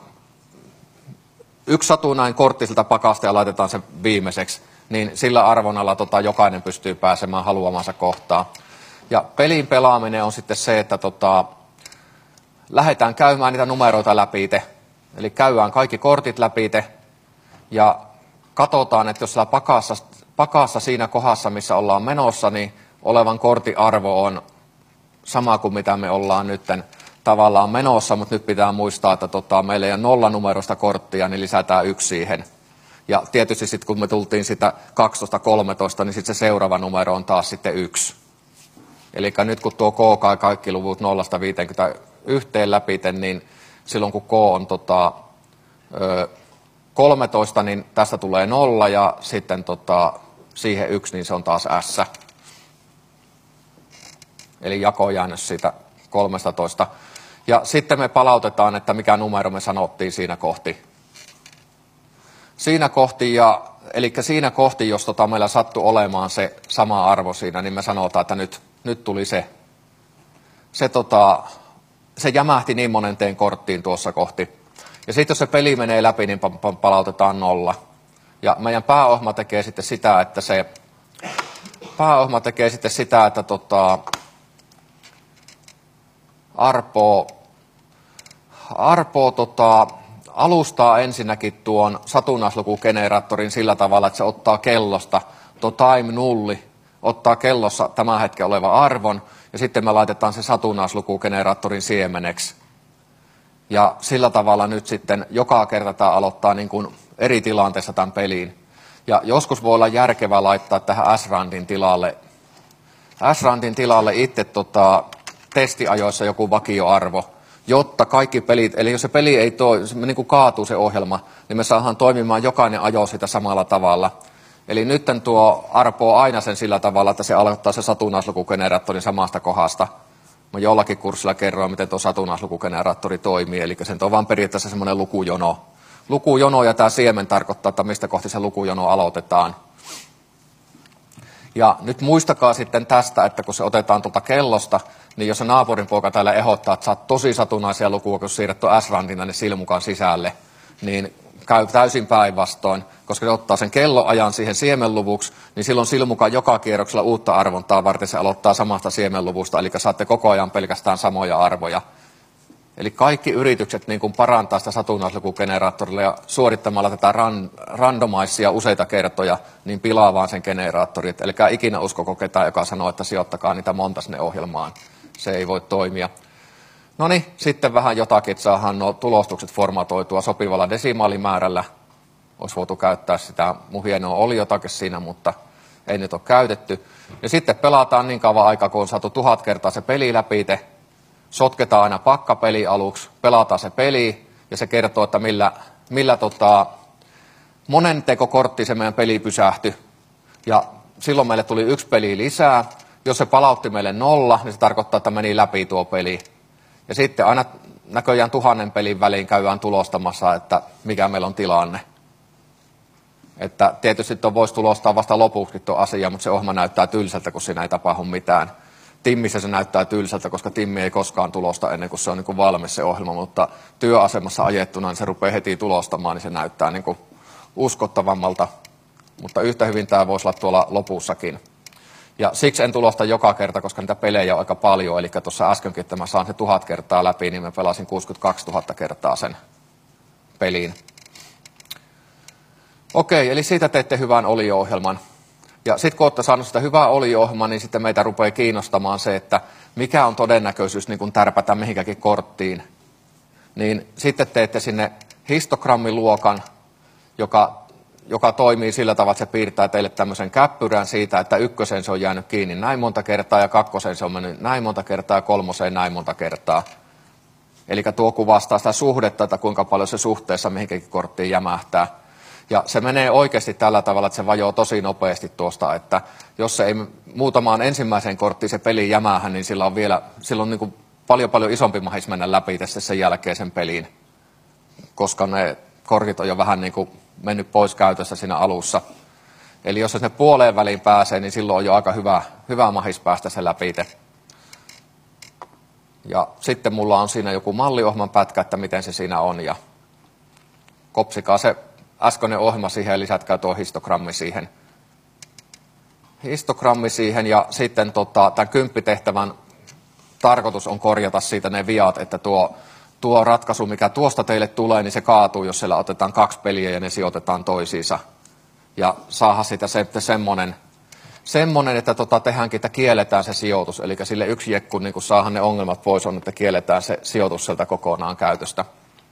yksi satunnainen kortti siltä pakasta ja laitetaan se viimeiseksi. Niin sillä arvonnalla tota, jokainen pystyy pääsemään haluamansa kohtaan. Ja pelin pelaaminen on sitten se, että tota, lähdetään käymään niitä numeroita läpi. Eli käydään kaikki kortit läpi ja katsotaan, että jos siellä pakassa, pakassa siinä kohdassa, missä ollaan menossa, niin olevan kortin arvo on sama kuin mitä me ollaan nyt tavallaan menossa, mutta nyt pitää muistaa, että tota, meillä ei ole nollanumeroista korttia, niin lisätään yksi siihen. Ja tietysti sitten kun me tultiin sitä kaksitoista kolmetoista, niin sitten se seuraava numero on taas sitten yksi. Eli nyt kun tuo K kai kaikki luvut nollasta viiteenkymmeneenyhteen läpi, niin silloin kun K on tota, ö, kolmetoista, niin tästä tulee nolla ja sitten tota, siihen yksi, niin se on taas S. Eli jakojäännös siitä kolmetoista. Ja sitten me palautetaan, että mikä numero me sanottiin siinä kohti. Siinä kohti, ja, eli siinä kohti, jos tota meillä sattui olemaan se sama arvo siinä, niin me sanotaan, että nyt, nyt tuli se. Se, tota, se jämähti niin monenteen korttiin tuossa kohti. Ja sitten jos se peli menee läpi, niin palautetaan nolla. Ja meidän pääohjelma tekee sitten sitä, että se pääohjelma tekee sitten sitä, että tota, arpoo, arpoo tota, alustaa ensinnäkin tuon satunnaislukugeneraattorin sillä tavalla, että se ottaa kellosta tuo time nulli, ottaa kellossa tämän hetken oleva arvon, ja sitten me laitetaan se satunnaislukugeneraattorin siemeneksi. Ja sillä tavalla nyt sitten joka kerta tämä aloittaa niin kuin eri tilanteessa tämän peliin. Ja joskus voi olla järkevää laittaa tähän S-randin tilalle, S-randin tilalle itse tota, testiajoissa joku vakioarvo, jotta kaikki pelit, eli jos se peli ei toi, se niin kuin kaatuu se ohjelma, niin me saadaan toimimaan jokainen ajo sitä samalla tavalla. Eli nyt tuo arpoo aina sen sillä tavalla, että se aloittaa se satunnaislukugeneraattorin samasta kohdasta. Mä jollakin kurssilla kerroin, miten tuo satunnaislukugeneraattori toimii, eli se on vaan periaatteessa semmoinen lukujono. Lukujono ja tämä siemen tarkoittaa, että mistä kohti se lukujono aloitetaan. Ja nyt muistakaa sitten tästä, että kun se otetaan tuolta kellosta, niin jos se naapurin poika täällä ehdottaa, että saat tosi satunnaisia lukuja, kun siirrät tuon S-randin tänne silmukan sisälle, niin käy täysin päinvastoin, koska se ottaa sen kelloajan siihen siemenluvuksi, niin silloin silmukan joka kierroksella uutta arvontaa varten se aloittaa samasta siemenluvusta, eli saatte koko ajan pelkästään samoja arvoja. Eli kaikki yritykset niin kuin parantaa sitä satunnaislukugeneraattorilla ja suorittamalla tätä ran, randomaisia useita kertoja, niin pilaa vaan sen generaattorit. Eli ikinä uskoko ketään, joka sanoo, että sijoittakaa niitä monta sinne ohjelmaan. Se ei voi toimia. No niin, sitten vähän jotakin, että saadaan nuo tulostukset formatoitua sopivalla desimaalimäärällä. Olisi voitu käyttää sitä mun hienoa oli jotakin siinä, mutta ei nyt ole käytetty. Ja sitten pelataan niin kauan aikaa, kun on saatu tuhat kertaa se peli läpite. Sotketaan aina pakkapeli aluksi, pelataan se peli ja se kertoo, että millä, millä tota, monen tekokortti se meidän peli pysähtyi. Ja silloin meille tuli yksi peli lisää. Jos se palautti meille nolla, niin se tarkoittaa, että meni läpi tuo peli. Ja sitten aina näköjään tuhannen pelin väliin käydään tulostamassa, että mikä meillä on tilanne. Että tietysti tuon voisi tulostaa vasta lopuksi tuo asia, mutta se ohjelma näyttää tylsältä, kun siinä ei tapahdu mitään. Timmissä se näyttää tylsältä, koska Timmi ei koskaan tulosta ennen kuin se on niin kuin valmis se ohjelma, mutta työasemassa ajettuna niin se rupeaa heti tulostamaan, niin se näyttää niin kuin uskottavammalta. Mutta yhtä hyvin tämä voisi olla tuolla lopussakin. Ja siksi en tulosta joka kerta, koska niitä pelejä on aika paljon. Eli tuossa äskenkin, että mä saan se tuhat kertaa läpi, niin mä pelasin kuusikymmentäkaksituhatta kertaa sen peliin. Okei, eli siitä teette hyvän olio-ohjelman. Ja sitten kun olette saanut sitä hyvää olio-ohjelmaa, niin sitten meitä rupeaa kiinnostamaan se, että mikä on todennäköisyys niin kun tärpätä mihinkäkin korttiin. Niin sitten teette sinne histogrammiluokan, joka, joka toimii sillä tavalla, että se piirtää teille tämmöisen käppyrän siitä, että ykkösen se on jäänyt kiinni näin monta kertaa, ja kakkosen se on mennyt näin monta kertaa, ja kolmoseen näin monta kertaa. Eli tuo kuvastaa sitä suhdetta, että kuinka paljon se suhteessa mihinkäkin korttiin jämähtää. Ja se menee oikeasti tällä tavalla, että se vajoo tosi nopeasti tuosta, että jos se ei muutamaan ensimmäiseen korttiin se peli jämäähän, niin sillä on vielä sillä on niin kuin paljon paljon isompi mahis mennä läpi tässä sen jälkeen sen peliin, koska ne kortit on jo vähän niin kuin mennyt pois käytössä siinä alussa. Eli jos se sinne puoleen väliin pääsee, niin silloin on jo aika hyvä, hyvä mahis päästä se läpi. Ja sitten mulla on siinä joku malliohjelman pätkä, että miten se siinä on, ja kopsikaa se äskeinen ohjelma siihen ja lisätkää tuo histogrammi siihen. Histogrammi siihen ja sitten tota, tämän kymppitehtävän tarkoitus on korjata siitä ne viat, että tuo, tuo ratkaisu, mikä tuosta teille tulee, niin se kaatuu, jos siellä otetaan kaksi peliä ja ne sijoitetaan toisiinsa. Ja saadaan siitä se, semmoinen, semmoinen, että tota, tehdäänkin, että kielletään se sijoitus. Eli sille yksi jekku, niin kun saadaan ne ongelmat pois, on, että kielletään se sijoitus sieltä kokonaan käytöstä.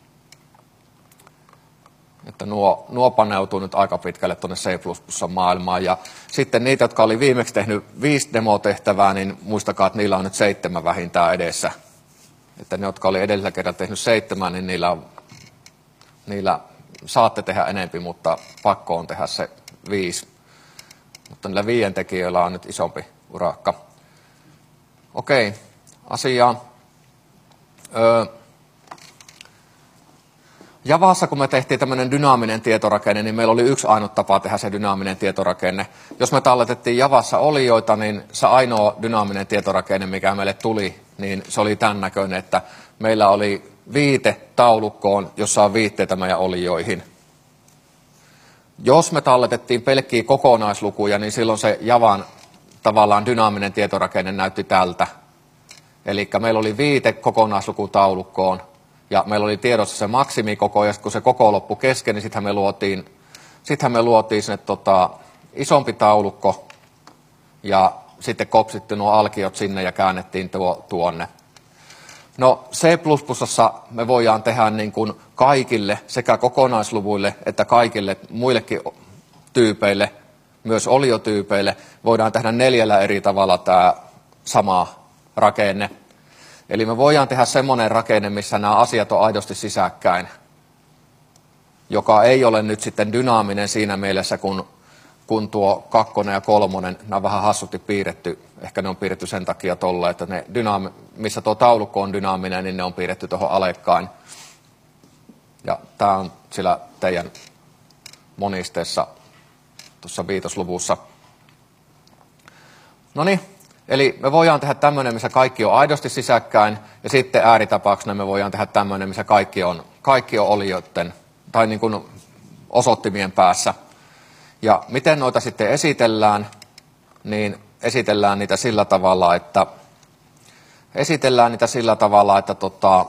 Että nuo, nuo paneutuu nyt aika pitkälle tuonne C plus plus maailmaan. Ja sitten niitä, jotka oli viimeksi tehnyt viisi demotehtävää, niin muistakaa, että niillä on nyt seitsemän vähintään edessä. Että ne, jotka oli edellisellä kerralla tehnyt seitsemän, niin niillä, niillä saatte tehdä enempi, mutta pakko on tehdä se viisi. Mutta niillä viien tekijöillä on nyt isompi urakka. Okei, asiaan. Öö, Javassa, kun me tehtiin tämmöinen dynaaminen tietorakenne, niin meillä oli yksi ainut tapa tehdä se dynaaminen tietorakenne. Jos me talletettiin Javassa olioita, niin se ainoa dynaaminen tietorakenne, mikä meille tuli, niin se oli tämän näköinen, että meillä oli viite taulukkoon, jossa on viitteitä meidän olioihin. Jos me talletettiin pelkkiä kokonaislukuja, niin silloin se Javan tavallaan dynaaminen tietorakenne näytti tältä. Eli meillä oli viite kokonaislukutaulukkoon. Ja meillä oli tiedossa se maksimikoko, ja kun se koko loppui kesken, niin sittenhän me luotiin, sittenhän me luotiin sinne tota, isompi taulukko, ja sitten kopsittiin nuo alkiot sinne ja käännettiin tuo, tuonne. No C plus plus:ssa me voidaan tehdä niin kuin kaikille, sekä kokonaisluvuille että kaikille muillekin tyypeille, myös oliotyypeille, voidaan tehdä neljällä eri tavalla tämä sama rakenne. Eli me voidaan tehdä semmoinen rakenne, missä nämä asiat on aidosti sisäkkäin, joka ei ole nyt sitten dynaaminen siinä mielessä, kun, kun tuo kakkonen ja kolmonen, nämä on vähän hassusti piirretty, ehkä ne on piirretty sen takia tolle, että ne dynaami, missä tuo taulukko on dynaaminen, niin ne on piirretty tuohon alekkain. Ja tämä on sillä teidän monisteessa tuossa viitosluvussa. No niin, eli me voidaan tehdä tämmöinen, missä kaikki on aidosti sisäkkäin, ja sitten ääritapauksena me voidaan tehdä tämmöinen, missä kaikki on, kaikki on olioiden, tai niin kuin osoittimien päässä. Ja miten noita sitten esitellään, niin esitellään niitä sillä tavalla, että esitellään niitä sillä tavalla, että tota,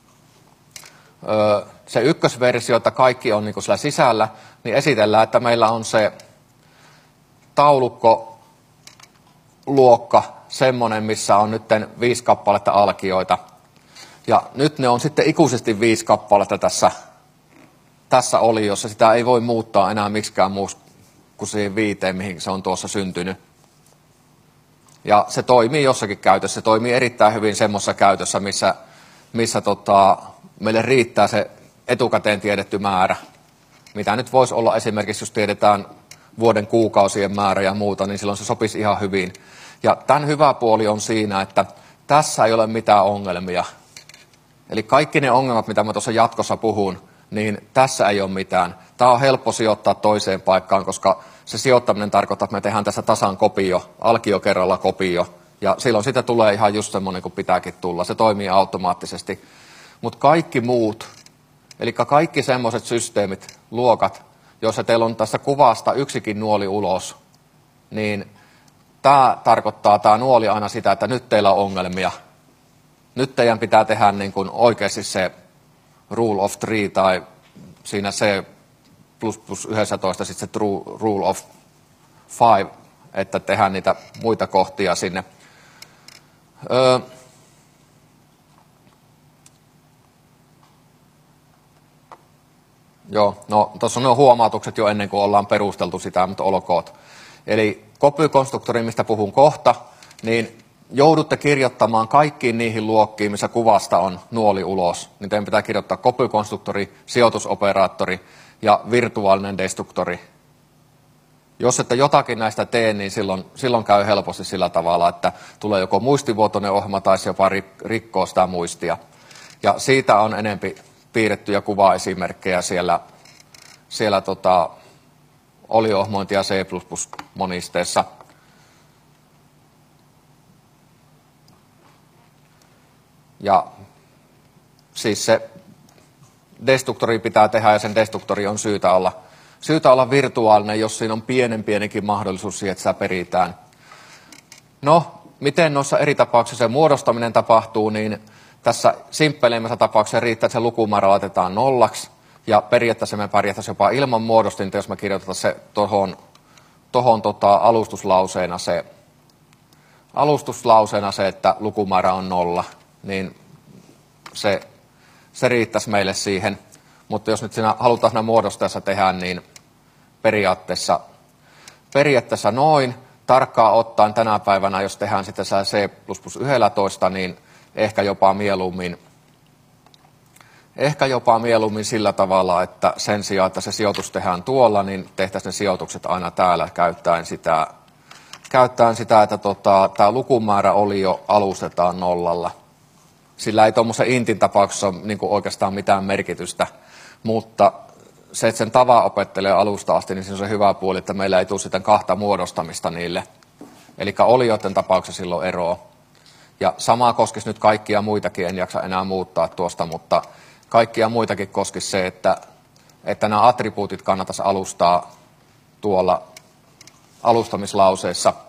ö, se ykkösversio, että kaikki on niin kuin sillä sisällä, niin esitellään, että meillä on se taulukko luokka semmoinen, missä on nyt viisi kappaletta alkioita. Ja nyt ne on sitten ikuisesti viisi kappaletta tässä, tässä oliossa. Sitä ei voi muuttaa enää miksikään muuksi kuin siihen viiteen, mihin se on tuossa syntynyt. Ja se toimii jossakin käytössä. Se toimii erittäin hyvin semmoisessa käytössä, missä, missä tota, meille riittää se etukäteen tiedetty määrä. Mitä nyt voisi olla esimerkiksi, jos tiedetään vuoden kuukausien määrä ja muuta, niin silloin se sopisi ihan hyvin. Ja tämän hyvä puoli on siinä, että tässä ei ole mitään ongelmia. Eli kaikki ne ongelmat, mitä mä tuossa jatkossa puhun, niin tässä ei ole mitään. Tämä on helppo sijoittaa toiseen paikkaan, koska se sijoittaminen tarkoittaa, että me tehdään tässä tasan kopio, alkio kerralla kopio. Ja silloin siitä tulee ihan just semmoinen kuin pitääkin tulla. Se toimii automaattisesti. Mutta kaikki muut, eli kaikki semmoiset systeemit, luokat, joissa teillä on tästä kuvasta yksikin nuoli ulos, niin tämä tarkoittaa tämä nuoli aina sitä, että nyt teillä on ongelmia. Nyt teidän pitää tehdä niin kuin oikeasti se rule of three tai siinä C plus plus yksitoista sitten se true, rule of five, että tehdään niitä muita kohtia sinne. Öö, Joo, no tuossa on nuo huomautukset jo ennen kuin ollaan perusteltu sitä, mutta olkoot. Eli kopykonstruktori, mistä puhun kohta, niin joudutte kirjoittamaan kaikkiin niihin luokkiin, missä kuvasta on nuoli ulos. Niin teidän pitää kirjoittaa kopykonstruktori, sijoitusoperaattori ja virtuaalinen destruktori. Jos ette jotakin näistä tee, niin silloin, silloin käy helposti sillä tavalla, että tulee joko muistivuotoinen ohjelma tai se jopa rikkoo sitä muistia. Ja siitä on enempi piirrettyjä kuvaesimerkkejä siellä, siellä tota, olio-ohmointi- ja C plus plus monisteessa. Ja siis se destruktori pitää tehdä ja sen destruktori on syytä olla, syytä olla virtuaalinen, jos siinä on pienen pienikin mahdollisuus siihen, että sitä peritään. No, miten noissa eri tapauksissa se muodostaminen tapahtuu, niin tässä simppelimmässä tapauksessa riittää, että se lukumäärä laitetaan nollaksi, ja periaatteessa me pärjättäisiin jopa ilman muodostinta, jos me kirjoitetaan se tuohon tohon tota alustuslauseena, se, alustuslauseena se, että lukumäärä on nolla, niin se, se riittäisi meille siihen. Mutta jos nyt siinä halutaan siinä muodostajassa tehdä, niin periaatteessa, periaatteessa noin. Tarkkaan ottaen tänä päivänä, jos tehdään sitten C plus plus yksitoista, niin ehkä jopa mieluummin, ehkä jopa mieluummin sillä tavalla, että sen sijaan, että se sijoitus tehdään tuolla, niin tehtäisiin ne sijoitukset aina täällä käyttäen sitä, käyttäen sitä että tota, tämä lukumäärä oli jo alustetaan nollalla. Sillä ei tuommoisen intin tapauksessa ole niin kuin oikeastaan mitään merkitystä, mutta se, että sen tavan opettelee alusta asti, niin se on se hyvä puoli, että meillä ei tule sitten kahta muodostamista niille. Eli olioiden tapauksessa silloin eroa. Ja sama koskisi nyt kaikkia muitakin, en jaksa enää muuttaa tuosta, mutta kaikkia muitakin koskisi se, että, että nämä attribuutit kannattaisi alustaa tuolla alustamislauseessa.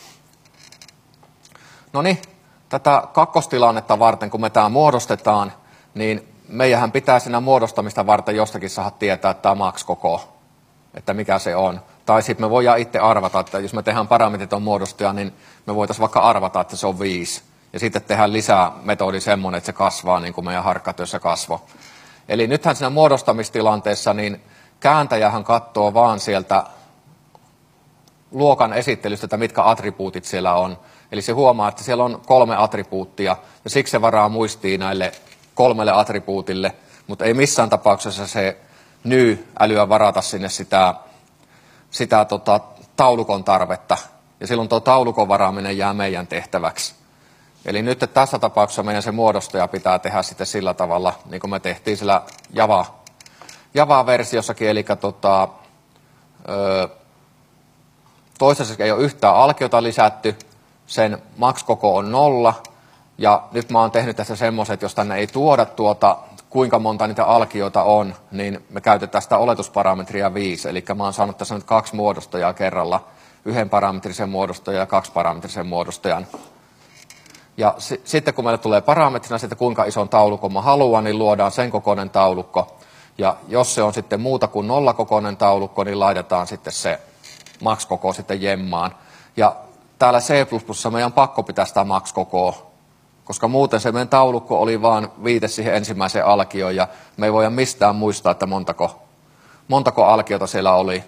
No niin, tätä kakkostilannetta varten, kun me tämä muodostetaan, niin meidänhän pitää siinä muodostamista varten jostakin saada tietää tämä max koko, että mikä se on. tai sitten me voidaan itse arvata, että jos me tehdään parametriton muodostaja, niin me voitaisiin vaikka arvata, että se on viisi. Ja sitten tehdään lisää metodi semmoinen, että se kasvaa niin kuin meidän harkkatyössä kasvo. Eli nythän siinä muodostamistilanteessa, niin kääntäjähän katsoo vaan sieltä luokan esittelystä, että mitkä attribuutit siellä on. Eli se huomaa, että siellä on kolme attribuuttia, ja siksi se varaa muistiin näille kolmelle attribuutille, mutta ei missään tapauksessa se ny-älyä varata sinne sitä, sitä tota, taulukon tarvetta, ja silloin tuo taulukon varaaminen jää meidän tehtäväksi. Eli nyt tässä tapauksessa meidän se muodostaja pitää tehdä sitten sillä tavalla, niin kuin me tehtiin sillä Java, Java-versiossakin, eli tota, ö, toistaiseksi ei ole yhtään alkiota lisätty, sen max-koko on nolla, ja nyt mä oon tehnyt tässä semmoisen, että jos tänne ei tuoda tuota, kuinka monta niitä alkioita on, niin me käytetään sitä oletusparametria viisi, eli mä oon saanut tässä nyt kaksi muodostajaa kerralla, yhden parametrisen muodostajan ja kaksi parametrisen muodostajan. Ja s- sitten kun meille tulee parametrina sitten kuinka ison taulukon mä haluan, niin luodaan sen kokoinen taulukko, ja jos se on sitten muuta kuin nollakokoinen taulukko, niin laitetaan sitten se max-koko sitten jemmaan. Ja täällä C plus plus meidän on pakko pitää sitä max-kokoa, koska muuten se meidän taulukko oli vaan viite siihen ensimmäiseen alkioon, ja me ei voida mistään muistaa, että montako, montako alkiota siellä oli.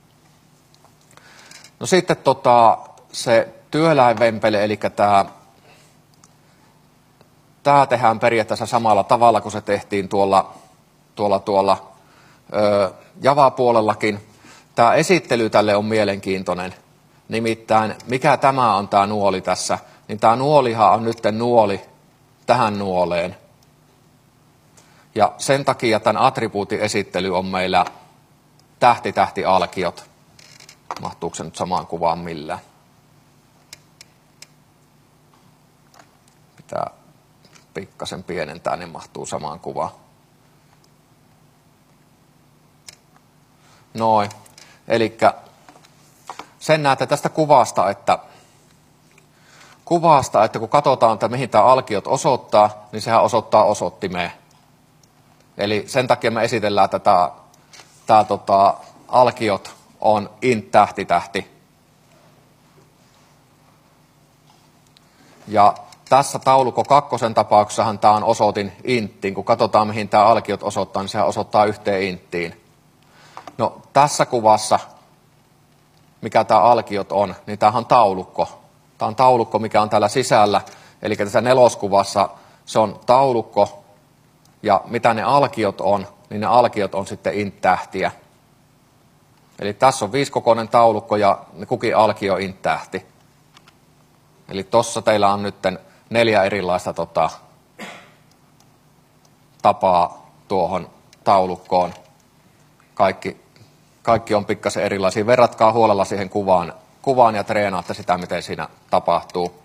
No sitten tota, se työläinvempele, eli tämä, tämä tehdään periaatteessa samalla tavalla kuin se tehtiin tuolla, tuolla, tuolla ö, Java-puolellakin. Tämä esittely tälle on mielenkiintoinen. Nimittäin, mikä tämä on tämä nuoli tässä, niin tämä nuolihan on nyt nuoli tähän nuoleen. Ja sen takia tämän attribuutin esittely on meillä tähti, tähti, alkiot. Mahtuuko se nyt samaan kuvaan millään? Pitää pikkasen pienentää, niin mahtuu samaan kuvaan. Noin. Elikkä sen näette tästä kuvasta, että, kuvasta, että kun katsotaan, että mihin tämä alkiot osoittaa, niin sehän osoittaa osoittimeen. Eli sen takia me esitellään, että tämä, tämä tota, alkiot on int tähti tähti. Ja tässä taulukko kakkosen tapauksessahan tämä on osoitin inttiin. Kun katsotaan, mihin tämä alkiot osoittaa, niin sehän osoittaa yhteen inttiin. No tässä kuvassa, mikä tämä alkiot on, niin tämähän on taulukko. Tämä on taulukko, mikä on täällä sisällä. Eli tässä neloskuvassa se on taulukko, ja mitä ne alkiot on, niin ne alkiot on sitten int-tähtiä. Eli tässä on viisikokoinen taulukko, ja kukin alkio int-tähti. Eli tuossa teillä on nyt neljä erilaista tota, tapaa tuohon taulukkoon. Kaikki Kaikki on pikkasen erilaisia. Verratkaa huolella siihen kuvaan, kuvaan ja treenaatte sitä, miten siinä tapahtuu.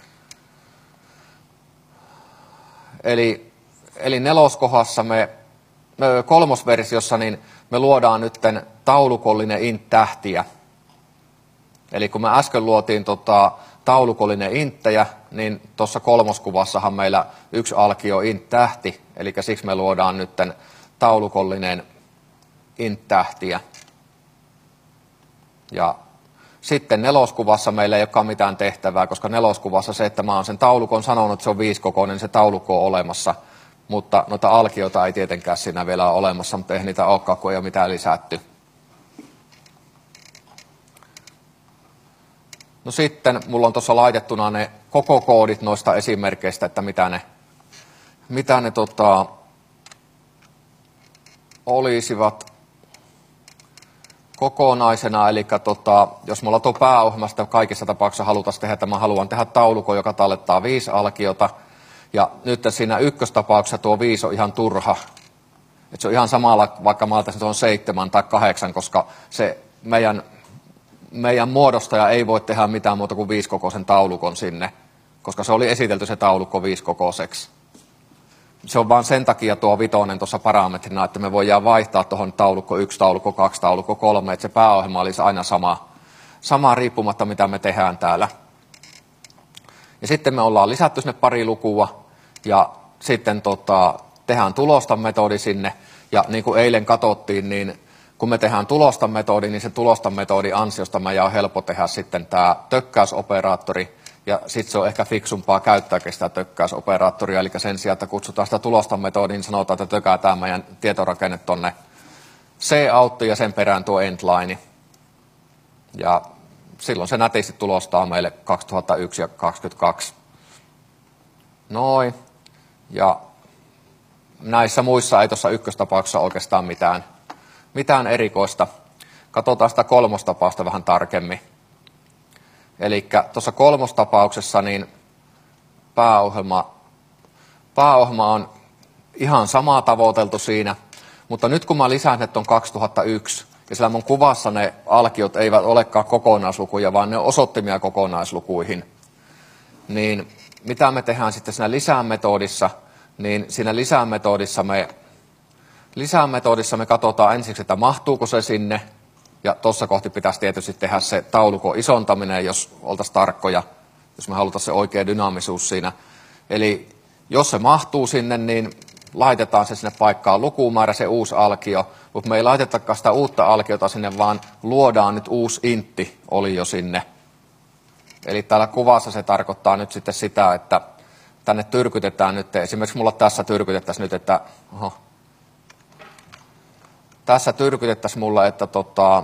Eli, eli neloskohdassa me, me kolmosversiossa niin me luodaan nyt taulukollinen int-tähtiä. Eli kun me äsken luotiin tota, taulukollinen inttejä, niin tuossa kolmoskuvassahan meillä yksi alkio on int-tähti, eli siksi me luodaan nyt taulukollinen int-tähtiä. Ja sitten neloskuvassa meillä ei olekaan mitään tehtävää, koska neloskuvassa se, että mä oon sen taulukon sanonut, että se on viisikokoinen, se taulukko on olemassa. Mutta noita alkioita ei tietenkään siinä vielä ole olemassa, mutta ei niitä olekaan, kun ei ole mitään lisätty. No sitten mulla on tuossa laitettuna ne koko koodit noista esimerkkeistä, että mitä ne, mitä ne tota, olisivat kokonaisena, eli tota, jos mulla tuo pääohjelmasta kaikissa tapauksissa halutaan tehdä, että mä haluan tehdä taulukon, joka tallettaa viisi alkiota, ja nyt siinä ykköstapauksessa tuo viisi on ihan turha. Et se on ihan samalla, vaikka mä altaisin tuon seitsemän tai kahdeksan, koska se meidän, meidän muodostaja ei voi tehdä mitään muuta kuin viisikokoisen taulukon sinne, koska se oli esitelty se taulukko viisikokoiseksi. Se on vain sen takia tuo vitonen tuossa parametrina, että me voidaan vaihtaa tuohon taulukko yksi, taulukko kaksi, taulukko kolme, että se pääohjelma olisi aina sama, sama riippumatta mitä me tehdään täällä. Ja sitten me ollaan lisätty sinne pari lukua ja sitten tota, tehdään tulosta metodi sinne. Ja niin kuin eilen katsottiin, niin kun me tehdään tulosta metodi, niin se tulosta metodin ansiosta meidän on helppo tehdä sitten tämä tökkäysoperaattori, ja sitten se on ehkä fiksumpaa käyttääkin sitä tökkäysoperaattoria, eli sen sijaan, että kutsutaan sitä tulosta metodiin, niin sanotaan, että tökätään meidän tietorakenne tonne C-out ja sen perään tuo endline. Ja silloin se nätisti tulostaa meille kaksituhattayksi ja kaksikymmentäkaksi. Noin. Ja näissä muissa ei tuossa ykköstapauksessa oikeastaan mitään, mitään erikoista. Katsotaan sitä kolmostapausta vähän tarkemmin. Eli tuossa kolmostapauksessa niin pääohjelma, pääohjelma on ihan samaa tavoiteltu siinä, mutta nyt kun mä lisään, että on kaksituhattayksi, ja siellä mun kuvassa ne alkiot eivät olekaan kokonaislukuja, vaan ne on osoittimia kokonaislukuihin, niin mitä me tehdään sitten siinä lisämetodissa, niin siinä lisämetodissa me, lisämetodissa me katsotaan ensiksi, että mahtuuko se sinne, ja tuossa kohti pitäisi tietysti tehdä se taulukon isontaminen, jos oltaisiin tarkkoja, jos me halutaan se oikea dynaamisuus siinä. Eli jos se mahtuu sinne, niin laitetaan se sinne paikkaan lukumäärä, se uusi alkio, mutta me ei laitetakaan sitä uutta alkiota sinne, vaan luodaan nyt uusi intti oli jo sinne. Eli täällä kuvassa se tarkoittaa nyt sitten sitä, että tänne tyrkytetään nyt, esimerkiksi mulla tässä tyrkytettäisiin nyt, että oho, tässä tyrkytettäisiin mulla, että tota,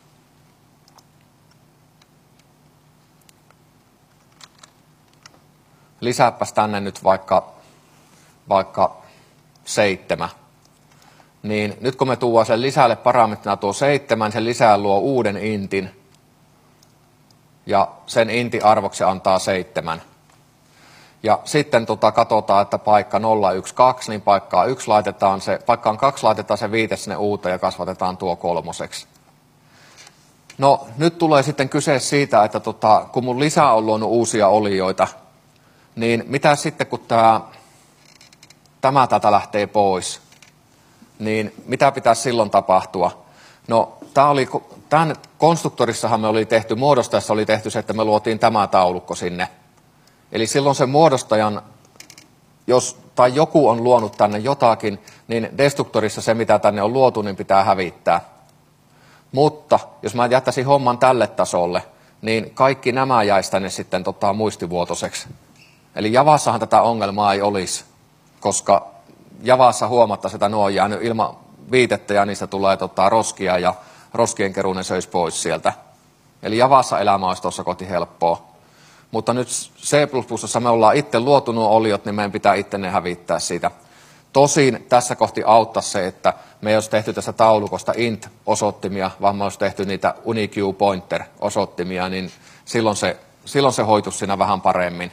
lisääpäs tänne nyt vaikka, vaikka seitsemän. Niin nyt kun me tuodaan sen lisälle parametrina tuo seitsemän, sen lisää luo uuden intin. Ja sen intin arvoksi antaa seitsemän. Ja sitten tota, katsotaan, että paikka nolla yksi kaksi, niin paikkaan yksi laitetaan se, paikkaan kaksi laitetaan se viite sinne uuteen ja kasvatetaan tuo kolmoseksi. No nyt tulee sitten kyse siitä, että tota, kun mun lisä on luonut uusia olioita, niin mitä sitten kun tämä, tämä tätä lähtee pois, niin mitä pitäisi silloin tapahtua? No tämä oli, tämän konstruktorissahan me oli tehty, muodostajassa oli tehty se, että me luotiin tämä taulukko sinne. Eli silloin se muodostajan, jos tai joku on luonut tänne jotakin, niin destruktorissa se, mitä tänne on luotu, niin pitää hävittää. Mutta jos mä jättäisin homman tälle tasolle, niin kaikki nämä jäisi tänne sitten tota, muistivuotoiseksi. Eli Javassahan tätä ongelmaa ei olisi, koska Javassa huomattaisiin, että nuo on jäänyt ilman viitettä ja niistä tulee tota, roskia ja roskien keruu ne söisi pois sieltä. Eli Javassa elämä olisi tuossa koti helppoa. Mutta nyt C plus plus, me ollaan itse luotu nuo oliot, niin meidän pitää itse ne hävittää siitä. Tosin tässä kohti auttaa se, että me ei olisi tehty tässä taulukosta int-osoittimia, vaan me olisi tehty niitä unique pointer-osoittimia, niin silloin se, silloin se hoituisi siinä vähän paremmin.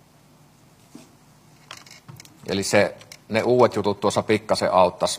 Eli se, ne uudet jutut tuossa pikkasen auttaisi.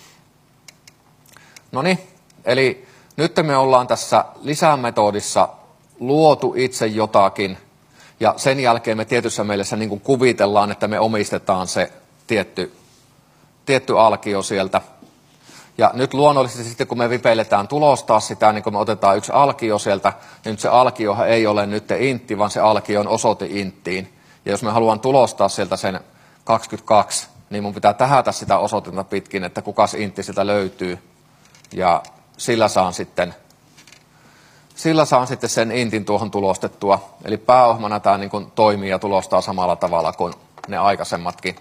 No niin, eli nyt me ollaan tässä lisämetodissa luotu itse jotakin, ja sen jälkeen me tietyssä mielessä niin kuin kuvitellaan, että me omistetaan se tietty, tietty alkio sieltä. Ja nyt luonnollisesti sitten, kun me vipeiletään tulostaa sitä, niin kun me otetaan yksi alkio sieltä, niin nyt se alkiohan ei ole nyt intti, vaan se alkio on osoite inttiin. Ja jos me haluan tulostaa sieltä sen kaksikymmentäkaksi, niin mun pitää tähätä sitä osoitetta pitkin, että kukas intti sieltä löytyy. Ja sillä saan sitten, sillä saan sitten sen intin tuohon tulostettua. Eli pääohjelmana tämä niin kuin toimii ja tulostaa samalla tavalla kuin ne aikaisemmatkin.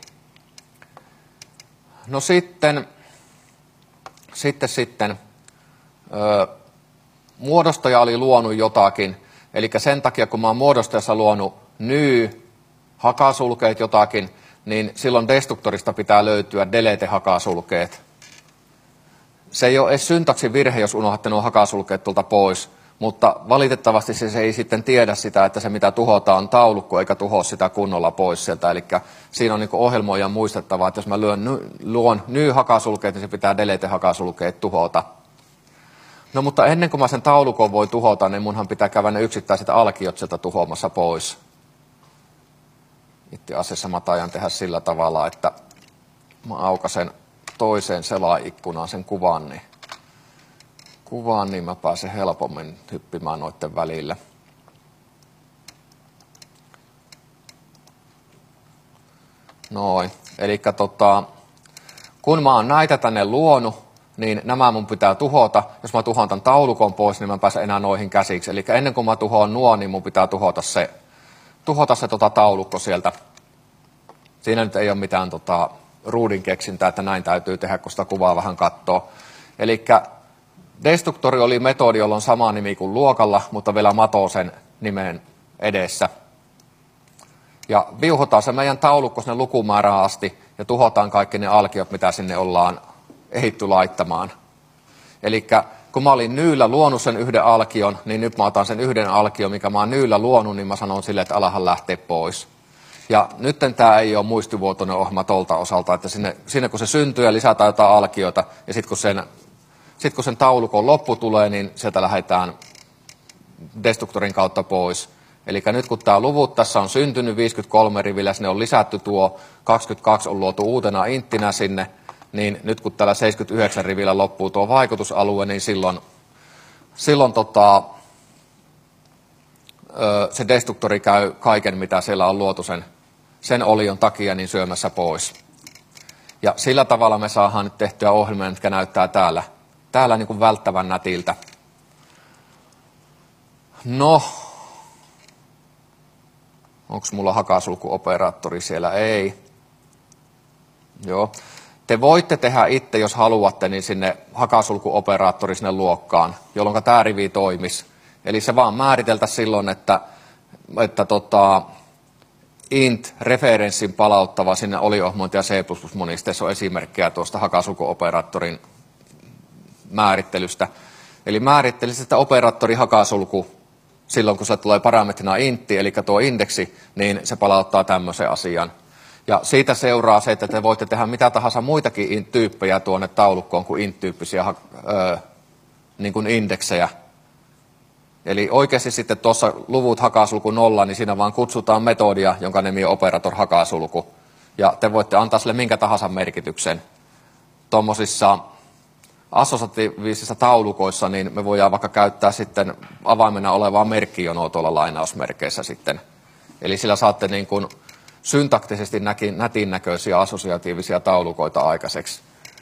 No sitten, sitten, sitten öö, muodostaja oli luonut jotakin. Eli sen takia, kun mä oon muodostajassa luonut ny, hakasulkeet jotakin, niin silloin destruktorista pitää löytyä delete-hakasulkeet. Se ei ole edes syntaksin virhe, jos unohdatte nuo hakasulkeet tuolta pois, mutta valitettavasti se, se ei sitten tiedä sitä, että se mitä tuhotaan on taulukko, eikä tuhoa sitä kunnolla pois sieltä. Eli siinä on niin ohjelmoijan muistettava, että jos mä lyön, luon ny-hakasulkeet, niin se pitää delete-hakasulkeet tuhota. No mutta ennen kuin mä sen taulukon voi tuhota, niin munhan pitää käydä ne yksittäiset alkiot sieltä tuhoamassa pois. Itse asiassa mä taian tehdä sillä tavalla, että mä aukasen toiseen selaikkunaan sen kuvan, niin, kuvan, niin mä pääsen helpommin hyppimään noiden välillä. Noin, eli tota, kun mä oon näitä tänne luonut, niin nämä mun pitää tuhota. Jos mä tuhoan tämän taulukon pois, niin mä en pääse enää noihin käsiksi. Eli ennen kuin mä tuhoan nuo, niin mun pitää tuhota se, tuhota se tota taulukko sieltä. Siinä nyt ei ole mitään tota, ruudin keksintää, että näin täytyy tehdä, kun sitä kuvaa vähän katsoo. Eli destruktori oli metodi, jolla on sama nimi kuin luokalla, mutta vielä matoo sen nimen edessä. Ja viuhotaan se meidän taulukko sinne lukumäärään asti ja tuhotaan kaikki ne alkiot, mitä sinne ollaan ehditty laittamaan. Eli kun mä olin nyyllä luonut sen yhden alkion, niin nyt mä otan sen yhden alkion, mikä mä oon nyyllä luonut, niin mä sanon sille, että alahan lähtee pois. Ja nyt tämä ei ole muistivuotoinen ohjelma tolta osalta, että sinne, sinne kun se syntyy ja lisätään jotain alkioita, ja sitten kun sen, sit kun sen taulukon loppu tulee, niin sieltä lähdetään destruktorin kautta pois. Eli nyt kun tämä luvut tässä on syntynyt viisikymmentäkolme rivillä, sinne on lisätty tuo kaksikymmentäkaksi on luotu uutena inttinä sinne, niin nyt kun täällä seitsemänkymmentäyhdeksän rivillä loppuu tuo vaikutusalue, niin silloin, silloin tota, se destruktori käy kaiken, mitä siellä on luotu sen, sen olion takia, niin syömässä pois. Ja sillä tavalla me saadaan nyt tehtyä ohjelmia, jotka näyttää täällä, täällä niin kuin välttävän nätiltä. No, onko mulla hakasulkuoperaattori siellä? Ei. Joo. Te voitte tehdä itse, jos haluatte, niin sinne hakasulkuoperaattori sinne luokkaan, jolloin tämä rivi toimisi. Eli se vaan määriteltäisiin silloin, että, että tota, int referenssin palauttava sinne oliohmointi ja C plus plus monisteessa on esimerkkejä tuosta hakasulkuoperaattorin määrittelystä. Eli määrittelisi sitä operaattori hakasulku silloin, kun se tulee parametrina intti, eli tuo indeksi, niin se palauttaa tämmöisen asian. Ja siitä seuraa se, että te voitte tehdä mitä tahansa muitakin int-tyyppejä tuonne taulukkoon kuin int-tyyppisiä öö, niin kuin indeksejä. Eli oikeasti sitten tuossa luvut hakasulku nolla, niin siinä vaan kutsutaan metodia, jonka nimi on operator hakasulku. Ja te voitte antaa sille minkä tahansa merkityksen. Tuommoisissa assosiatiivisissa taulukoissa, niin me voidaan vaikka käyttää sitten avaimena olevaa merkkijonoa tuolla lainausmerkeissä sitten. Eli sillä saatte niin kuin syntaktisesti nätin näköisiä assosiatiivisia taulukoita aikaiseksi.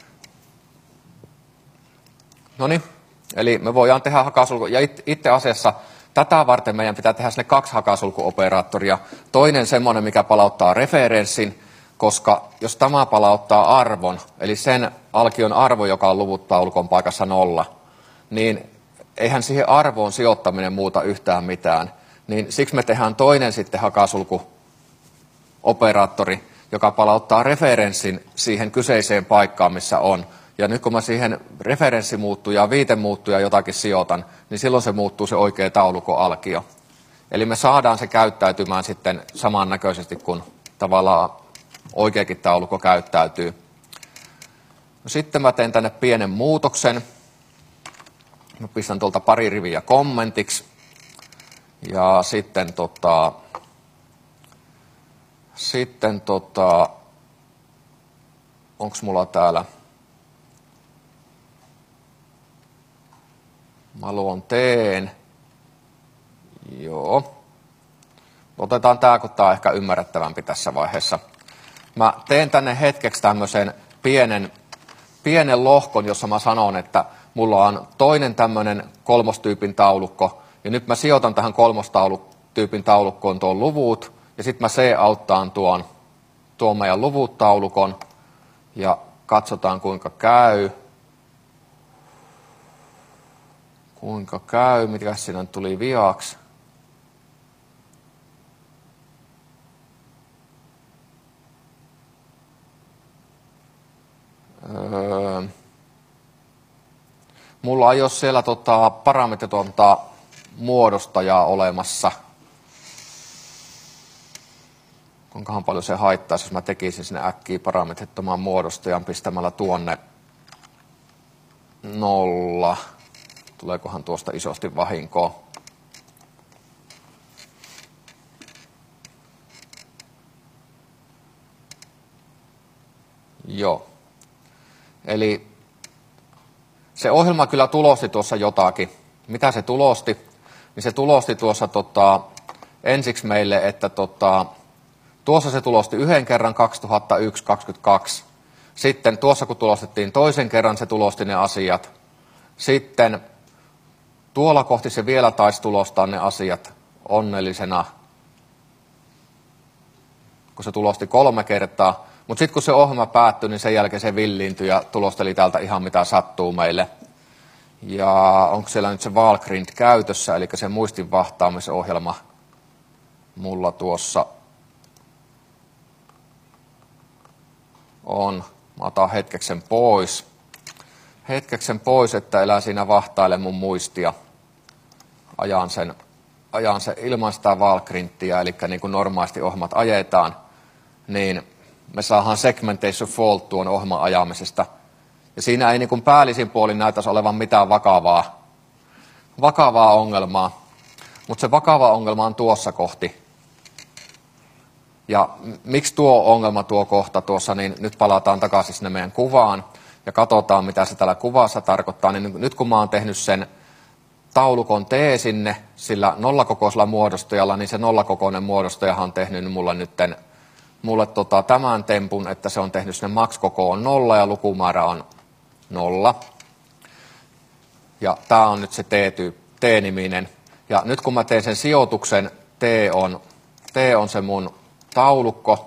Noniin, eli me voidaan tehdä hakasulku, ja itse asiassa tätä varten meidän pitää tehdä sinne kaksi hakasulkuoperaattoria. Toinen semmoinen, mikä palauttaa referenssin, koska jos tämä palauttaa arvon, eli sen alkion arvo, joka on luvut taulukon paikassa nolla, niin eihän siihen arvoon sijoittaminen muuta yhtään mitään. Niin siksi me tehdään toinen sitten hakasulkuoperaattori, joka palauttaa referenssin siihen kyseiseen paikkaan, missä on. Ja nyt kun mä siihen referenssimuuttujaa, viitemuuttujaa jotakin sijoitan, niin silloin se muuttuu se oikea taulukon alkio. Eli me saadaan se käyttäytymään sitten samannäköisesti kuin tavallaan oikeakin taulukko käyttäytyy. No sitten mä teen tänne pienen muutoksen. Mä pistän tuolta pari riviä kommentiksi. Ja sitten tota, sitten tota, onks mulla täällä, mä luon teen, joo, otetaan tää, kun tää on ehkä ymmärrettävämpi tässä vaiheessa. Mä teen tänne hetkeksi tämmöisen pienen, pienen lohkon, jossa mä sanon, että mulla on toinen tämmöinen kolmostyypin taulukko, ja nyt mä sijoitan tähän kolmostyypin taulukkoon tuon luvut, ja sitten mä C-auttaan tuon, tuon meidän luvut-taulukon, ja katsotaan kuinka käy. Kuinka käy, mitä siinä tuli viaksi. Öö, mulla ei ole siellä tota, parametritonta muodostajaa olemassa. Kuinkahan paljon se haittaisi, jos mä tekisin sinne äkkiä parametrittoman muodostajan pistämällä tuonne nolla. Tuleekohan tuosta isosti vahinkoa? Joo. Eli se ohjelma kyllä tulosti tuossa jotakin. Mitä se tulosti? Niin se tulosti tuossa tota, ensiksi meille, että tota, tuossa se tulosti yhden kerran kaksituhattayksi kaksikymmentäkaksi, Sitten tuossa kun tulostettiin toisen kerran, se tulosti ne asiat. Sitten tuolla kohti se vielä taisi tulostaa ne asiat onnellisena, kun se tulosti kolme kertaa. Mutta sitten kun se ohjelma päättyi, niin sen jälkeen se villiintyi ja tulosteli täältä ihan mitä sattuu meille. Ja onko siellä nyt se Valgrind käytössä, eli se muistin vahtaamisohjelma mulla tuossa on. Mä otan hetkeksen pois. Hetkeksen pois, että elää siinä vahtaile mun muistia. Ajan sen, ajan sen ilman sitä Valgrindtia, eli niin kuin normaalisti ohjelmat ajetaan, niin me saadaan segmentation fault tuon ohjelman ajamisesta. Ja siinä ei niin kuin päällisin puolin näyttäisi olevan mitään vakavaa, vakavaa ongelmaa, mutta se vakava ongelma on tuossa kohti. Ja miksi tuo ongelma tuo kohta tuossa, niin nyt palataan takaisin sinne meidän kuvaan ja katsotaan, mitä se täällä kuvassa tarkoittaa. Niin nyt kun mä oon tehnyt sen taulukon T sinne sillä nollakokoisella muodostajalla, niin se nollakokoinen muodostajahan on tehnyt mulle nytten mulle tota, tämän tempun, että se on tehnyt sinne max-koko on nolla ja lukumäärä on nolla. Ja tämä on nyt se T-niminen. Ja nyt kun mä teen sen sijoituksen, T on, T on se mun taulukko.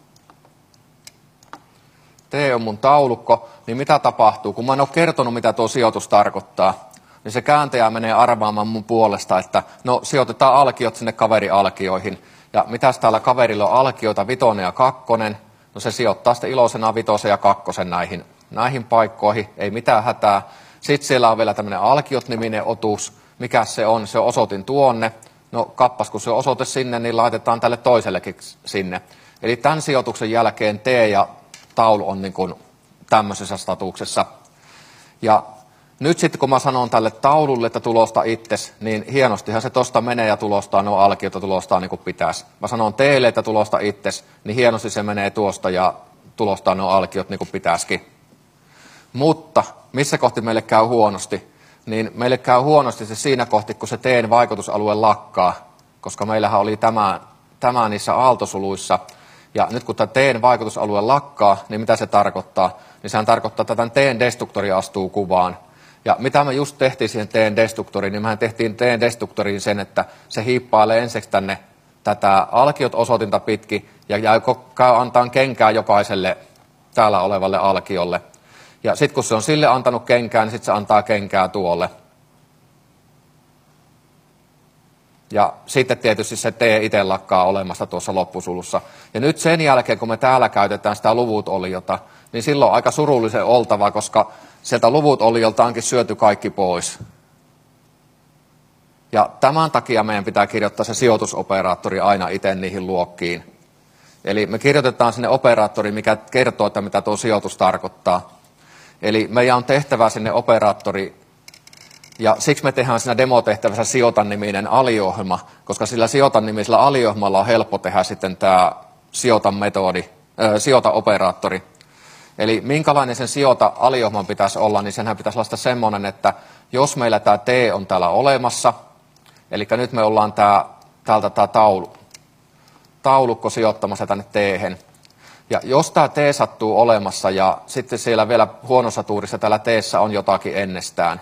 T on mun taulukko, niin mitä tapahtuu? Kun mä en ole kertonut, mitä tuo sijoitus tarkoittaa, niin se kääntäjä menee arvaamaan mun puolesta, että no sijoitetaan alkiot sinne kaverialkioihin. Ja mitäs täällä kaverilla on alkioita, vitonen ja kakkonen? No se sijoittaa sitten iloisena vitosen ja kakkosen näihin, näihin paikkoihin, ei mitään hätää. Sitten siellä on vielä tämmöinen alkiot-niminen otus. Mikä se on? Se on osoitin tuonne. No kappas, kun se on osoite sinne, niin laitetaan tälle toisellekin sinne. Eli tämän sijoituksen jälkeen T ja taulu on niin kuin tämmöisessä statuksessa. Ja nyt sitten kun mä sanon tälle taululle, että tulosta itses, niin hienostihan se tosta menee ja tulostaa nuo alkiota, tulostaa niin kuin pitäisi. Mä sanon teille, että tulosta itses, niin hienosti se menee tuosta ja tulostaa nuo alkiot niin kuin pitäisikin. Mutta missä kohti meille käy huonosti? Niin meille käy huonosti se siinä kohti, kun se T:n vaikutusalue lakkaa, koska meillähän oli tämä, tämä niissä aaltosuluissa. Ja nyt kun tämä T:n vaikutusalue lakkaa, niin mitä se tarkoittaa? Niin sehän tarkoittaa, että tämän T:n destruktori astuu kuvaan. Ja mitä me just tehtiin siihen T:n destruktoriin, niin mehän tehtiin T:n destruktoriin sen, että se hiippailee ensiksi tänne tätä alkiot-osoitinta pitkin ja käy antaa kenkää jokaiselle täällä olevalle alkiolle. Ja sitten kun se on sille antanut kenkää, niin sitten se antaa kenkää tuolle. Ja sitten tietysti se T itse lakkaa olemasta tuossa loppusulussa. Ja nyt sen jälkeen, kun me täällä käytetään sitä luvut-oliota, niin silloin on aika surullisen oltava, koska sieltä luvut-oliolta onkin syöty kaikki pois. Ja tämän takia meidän pitää kirjoittaa se sijoitusoperaattori aina itse niihin luokkiin. Eli me kirjoitetaan sinne operaattori, mikä kertoo, että mitä tuo sijoitus tarkoittaa. Eli meidän on tehtävä sinne operaattori, ja siksi me tehdään siinä demotehtävässä sijoitan-niminen aliohjelma, koska sillä sijoitan-nimisellä aliohjelmalla on helppo tehdä sitten tämä sijoita-metodi, äh, sijoita-operaattori. Eli minkälainen sen sijoita-aliohjelman pitäisi olla, niin senhän pitäisi olla semmoinen, että jos meillä tämä T on täällä olemassa, eli nyt me ollaan tää, täältä tämä taulu, taulukko sijoittamassa tänne T:hen. Ja jos tämä T sattuu olemassa ja sitten siellä vielä huonossa tuurissa täällä T:ssä on jotakin ennestään,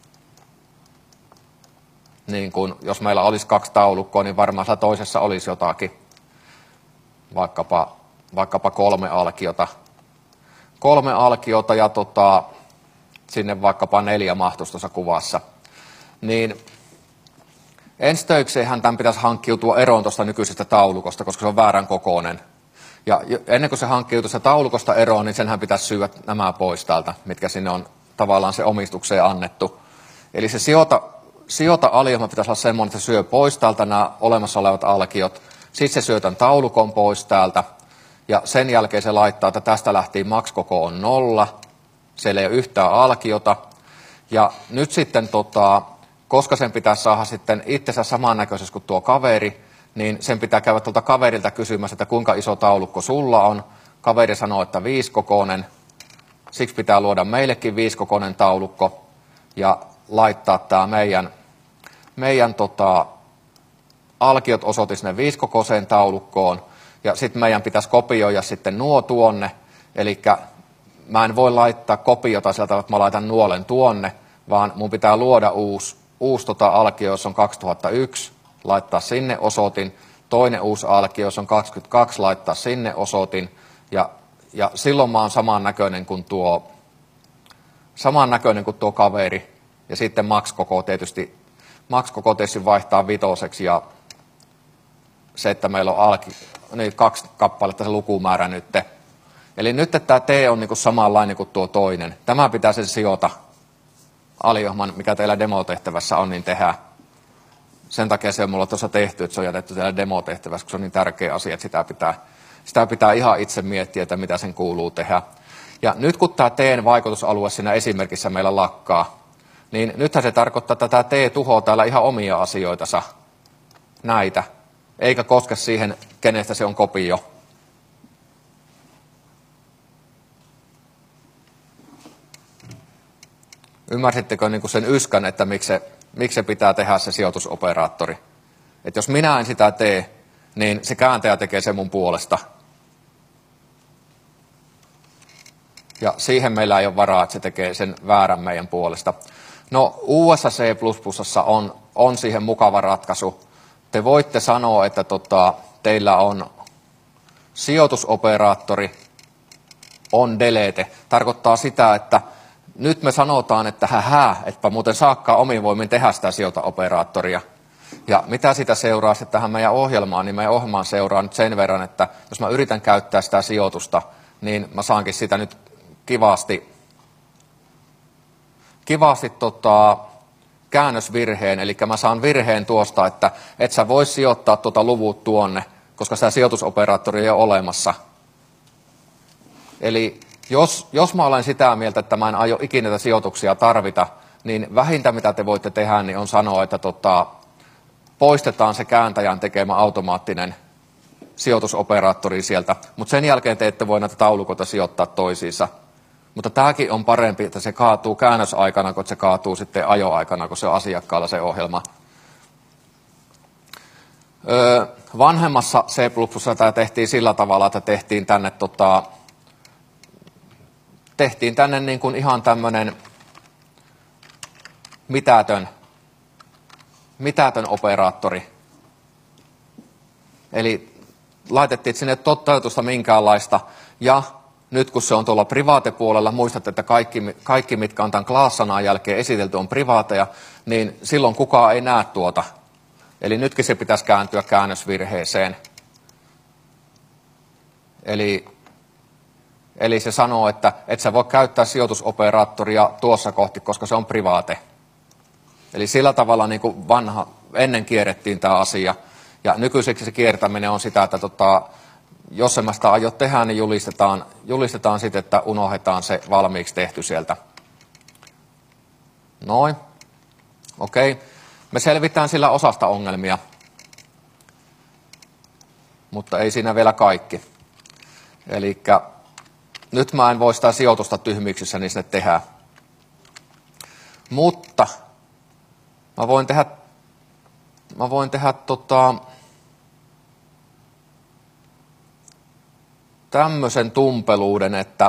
niin kun jos meillä olisi kaksi taulukkoa, niin varmaan siellä toisessa olisi jotakin, vaikkapa, vaikkapa kolme alkiota. Kolme alkiota ja tota, sinne vaikkapa neljä mahtuisi tuossa kuvassa. Niin ensi töikseenhän tämän pitäisi hankkiutua eroon tuosta nykyisestä taulukosta, koska se on väärän kokoinen. Ja ennen kuin se hankkii tuosta taulukosta eroon, niin senhän pitäisi syödä nämä pois täältä, mitkä sinne on tavallaan se omistukseen annettu. Eli se sijoita, sijoita aliohjelma pitäisi olla semmoinen, että se syö pois täältä nämä olemassa olevat alkiot. Sitten se syö tämän taulukon pois täältä. Ja sen jälkeen se laittaa, että tästä lähtien max-koko on nolla. Siellä ei ole yhtään alkiota. Ja nyt sitten, tota, koska sen pitäisi saada sitten itsensä samannäköisesti kuin tuo kaveri, niin sen pitää käydä tuolta kaverilta kysymässä, että kuinka iso taulukko sulla on. Kaveri sanoo, että viisikokoinen. Siksi pitää luoda meillekin viisikokoinen taulukko ja laittaa tämä meidän, meidän tota, alkiot osoitin sinne viisikokoiseen taulukkoon. Ja sitten meidän pitäisi kopioida sitten nuo tuonne. Eli mä en voi laittaa kopiota sieltä, että mä laitan nuolen tuonne, vaan mun pitää luoda uusi, uusi tota alkio, jos on kaksituhattayksi, laittaa sinne osoitin, toinen uusi alkio, jos on kaksikymmentäkaksi, laittaa sinne osoitin, ja, ja silloin mä oon samannäköinen kuin tuo, samannäköinen kuin tuo kaveri, ja sitten max koko tietysti, max koko tietysti vaihtaa vitoseksi, ja se, että meillä on alki, niin kaksi kappaletta se lukumäärä nyt. Eli nyt että tämä T on niin kuin samanlainen kuin tuo toinen. Tämä pitää sen sijoita aliohman, mikä teillä demotehtävässä on, niin tehdä. Sen takia se on mulla tuossa tehty, että se on jätetty teillä demotehtävässä, kun se on niin tärkeä asia, että sitä pitää, sitä pitää ihan itse miettiä, että mitä sen kuuluu tehdä. Ja nyt kun tämä T:n vaikutusalue siinä esimerkissä meillä lakkaa, niin nythän se tarkoittaa, että tämä T tuhoaa täällä ihan omia asioitansa, näitä, eikä koske siihen, kenestä se on kopio. Ymmärsittekö niin kuin sen yskän, että miksi se, miksi se pitää tehdä se sijoitusoperaattori? Että jos minä en sitä tee, niin se kääntäjä tekee sen mun puolesta. Ja siihen meillä ei ole varaa, että se tekee sen väärän meidän puolesta. No U S C plus plus on, on siihen mukava ratkaisu. Te voitte sanoa, että tota, teillä on sijoitusoperaattori, on delete. Tarkoittaa sitä, että nyt me sanotaan, että hähä, etpä muuten saakkaan omin voimin tehdä sitä sijoitaoperaattoria. Ja mitä sitä seuraa sitten tähän meidän ohjelmaan, niin meidän ohjelmaan seuraa nyt sen verran, että jos mä yritän käyttää sitä sijoitusta, niin mä saankin sitä nyt kivasti, kivasti tota, käännösvirheen, eli mä saan virheen tuosta, että et sä voi sijoittaa tuota luvut tuonne, koska sitä sijoitusoperaattoria ei ole olemassa. Eli jos, jos mä olen sitä mieltä, että mä en aio ikinä näitä sijoituksia tarvita, niin vähintä mitä te voitte tehdä, niin on sanoa, että tota, poistetaan se kääntäjän tekemä automaattinen sijoitusoperaattori sieltä, mutta sen jälkeen te ette voi näitä taulukoita sijoittaa toisiinsa. Mutta tämäkin on parempi, että se kaatuu käännösaikana, kun se kaatuu sitten ajoaikana, kun se on asiakkaalla se ohjelma. Öö, vanhemmassa C plus plus tämä tehtiin sillä tavalla, että tehtiin tänne, tota, tehtiin tänne niin kuin ihan tämmöinen mitätön, mitätön operaattori. Eli laitettiin sinne toteutusta minkäänlaista, ja nyt kun se on tuolla privaatepuolella, muistatte, että kaikki, kaikki mitkä on tämän class-sanan jälkeen esitelty on privaateja, niin silloin kukaan ei näe tuota. Eli nytkin se pitäisi kääntyä käännösvirheeseen. Eli, eli se sanoo, että et sä voi käyttää sijoitusoperaattoria tuossa kohti, koska se on privaate. Eli sillä tavalla niin kuin vanha, ennen kierrettiin tämä asia. Ja nykyiseksi se kiertäminen on sitä, että tota, jos emme sitä aio tehdä, niin julistetaan, julistetaan sitten, että unohdetaan se valmiiksi tehty sieltä. Noin. Okei. Me selvitään sillä osasta ongelmia. Mutta ei siinä vielä kaikki. Eli nyt mä en voi sitä sijoitusta tyhmyyksissä niin sinne tehdä. Mutta mä voin tehdä, mä voin tehdä tota, tämmöisen tumpeluuden, että,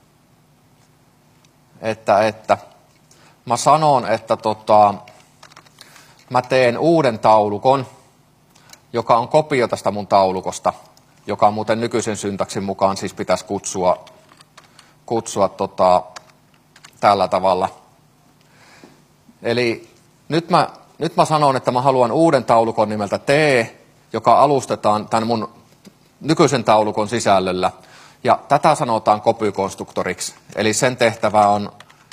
että, että mä sanon, että tota, mä teen uuden taulukon, joka on kopio tästä mun taulukosta, joka muuten nykyisen syntaksin mukaan siis pitäisi kutsua, kutsua tota, tällä tavalla. Eli nyt mä, nyt mä sanon, että mä haluan uuden taulukon nimeltä T, joka alustetaan tämän mun nykyisen taulukon sisällöllä. Ja tätä sanotaan copy-konstruktoriksi. Eli sen tehtävä on,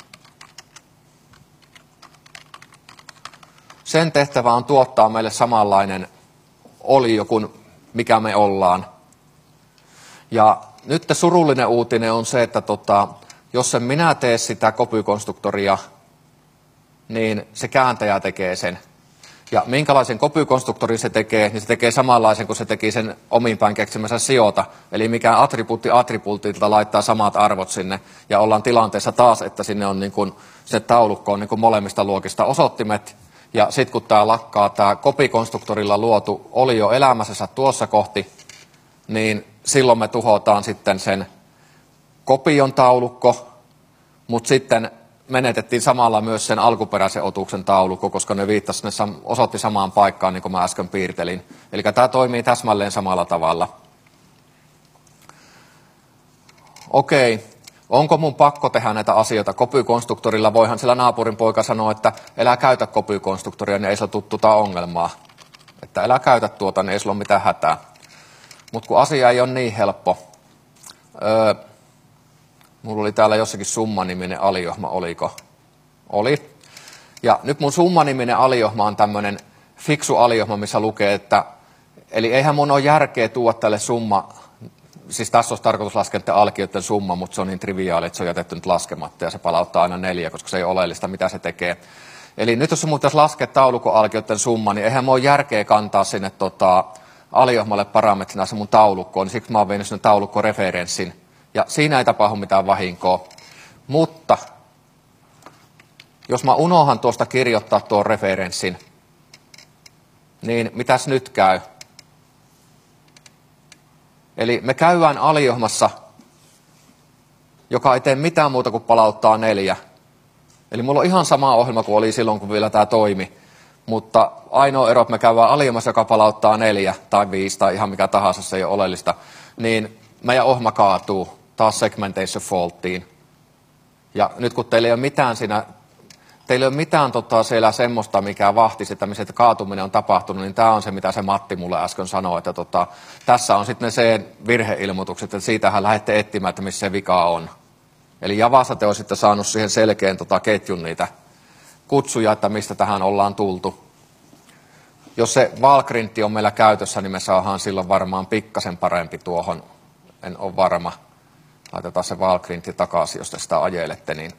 sen tehtävä on tuottaa meille samanlainen olio kuin mikä me ollaan. Ja nyt surullinen uutinen on se, että tota, jos en minä tee sitä copy-konstruktoria, niin se kääntäjä tekee sen. Ja minkälaisen copy-konstruktorin se tekee, niin se tekee samanlaisen kuin se teki sen ominpäin keksimänsä sijoita. Eli mikä attribuutti attribuutilta laittaa samat arvot sinne. Ja ollaan tilanteessa taas, että sinne on niin kuin, se taulukko on niin kuin molemmista luokista osoittimet. Ja sitten kun tämä lakkaa, tämä copy-konstruktorilla luotu oli jo elämässä tuossa kohti, niin silloin me tuhotaan sitten sen kopion taulukko, mutta sitten menetettiin samalla myös sen alkuperäisen otuksen taulukko, koska ne viittasi, ne osoitti samaan paikkaan, niin kuin mä äsken piirtelin. Eli tämä toimii täsmälleen samalla tavalla. Okei, onko mun pakko tehdä näitä asioita kopykonstruktorilla? Voihan sillä naapurin poika sanoa, että älä käytä kopykonstruktoria, niin ei se ole tuttuta ongelmaa. Että älä käytä tuota, niin ei sulla ole mitään hätää. Mutta kun asia ei ole niin helppo. Öö, mulla oli täällä jossakin Summa-niminen aliohma, oliko? Oli. Ja nyt mun Summa-niminen aliohma on tämmöinen fiksu aliohma, missä lukee, että eli eihän mun ole järkeä tuoda tälle summa, siis tässä olisi tarkoitus laskea alkioiden summa, mutta se on niin triviaali, että se on jätetty nyt laskematta ja se palauttaa aina neljä, koska se ei ole oleellista, mitä se tekee. Eli nyt jos se muuttaisi laskea taulukon alkioiden summa, niin eihän mun ole järkeä kantaa sinne tota, aliohmalle parametrina se mun taulukkoon, niin siksi mä oon vienyt sinne taulukkoreferenssin. Ja siinä ei tapahdu mitään vahinkoa. Mutta jos mä unohan tuosta kirjoittaa tuon referenssin, niin mitäs nyt käy? Eli me käydään aliohmassa, joka ei tee mitään muuta kuin palauttaa neljä. Eli mulla on ihan sama ohjelma kuin oli silloin, kun vielä tämä toimi. Mutta ainoa ero, että me käydään aliohmassa, joka palauttaa neljä tai viisi tai ihan mikä tahansa, se ei ole oleellista, niin meidän ohjelma kaatuu taas segmentation faulttiin. Ja nyt kun teillä ei ole mitään siinä, teillä ei ole mitään tota siellä semmoista, mikä vahtisi, että missä kaatuminen on tapahtunut, niin tämä on se, mitä se Matti mulle äsken sanoi, että tota, tässä on sitten ne se virheilmoitukset, että siitähän lähdette etsimään, että missä se vika on. Eli Javassa te olisitte saanut siihen selkeän tota, ketjun niitä kutsuja, että mistä tähän ollaan tultu. Jos se valgrintti on meillä käytössä, niin me saadaan silloin varmaan pikkasen parempi tuohon. En ole varma. Laitetaan se valgrintti takaisin, jos te sitä ajelette, niin,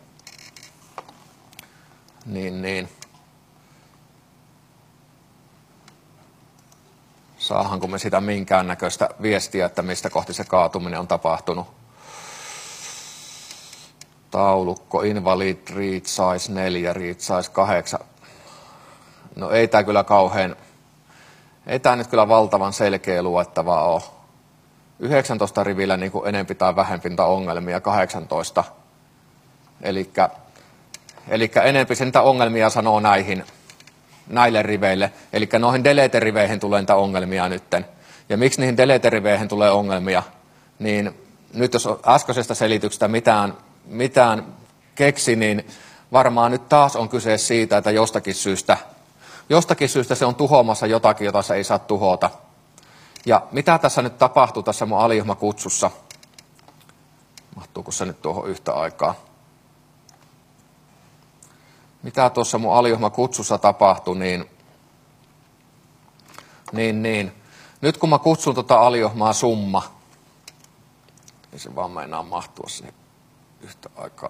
niin, niin. Saahanko me sitä minkäännäköistä viestiä, että mistä kohti se kaatuminen on tapahtunut. Taulukko, invalid, read size neljä, read size kahdeksan. No ei tämä kyllä kauhean, ei tämä nyt kyllä valtavan selkeä luettavaa ole. yhdeksäntoista rivillä niin kuin enempi tai vähempi ongelmia, kahdeksantoista. Elikkä, elikkä enempi se niitä ongelmia sanoo näihin, näille riveille. Elikkä noihin delete-riveihin tulee niitä ongelmia nytten. Ja miksi niihin delete-riveihin tulee ongelmia? Niin nyt jos äskeisestä selityksestä mitään, mitään keksi, niin varmaan nyt taas on kyse siitä, että jostakin syystä, jostakin syystä se on tuhoamassa jotakin, jota se ei saa tuhota. Ja mitä tässä nyt tapahtuu tässä mun aliohmakutsussa? Mahtuuko se nyt tuohon yhtä aikaa? Mitä tuossa mun aliohmakutsussa tapahtui, niin, niin, niin. Nyt kun mä kutsun tuota aliohmaa summa, niin se vaan meinaa mahtua sinne yhtä aikaa.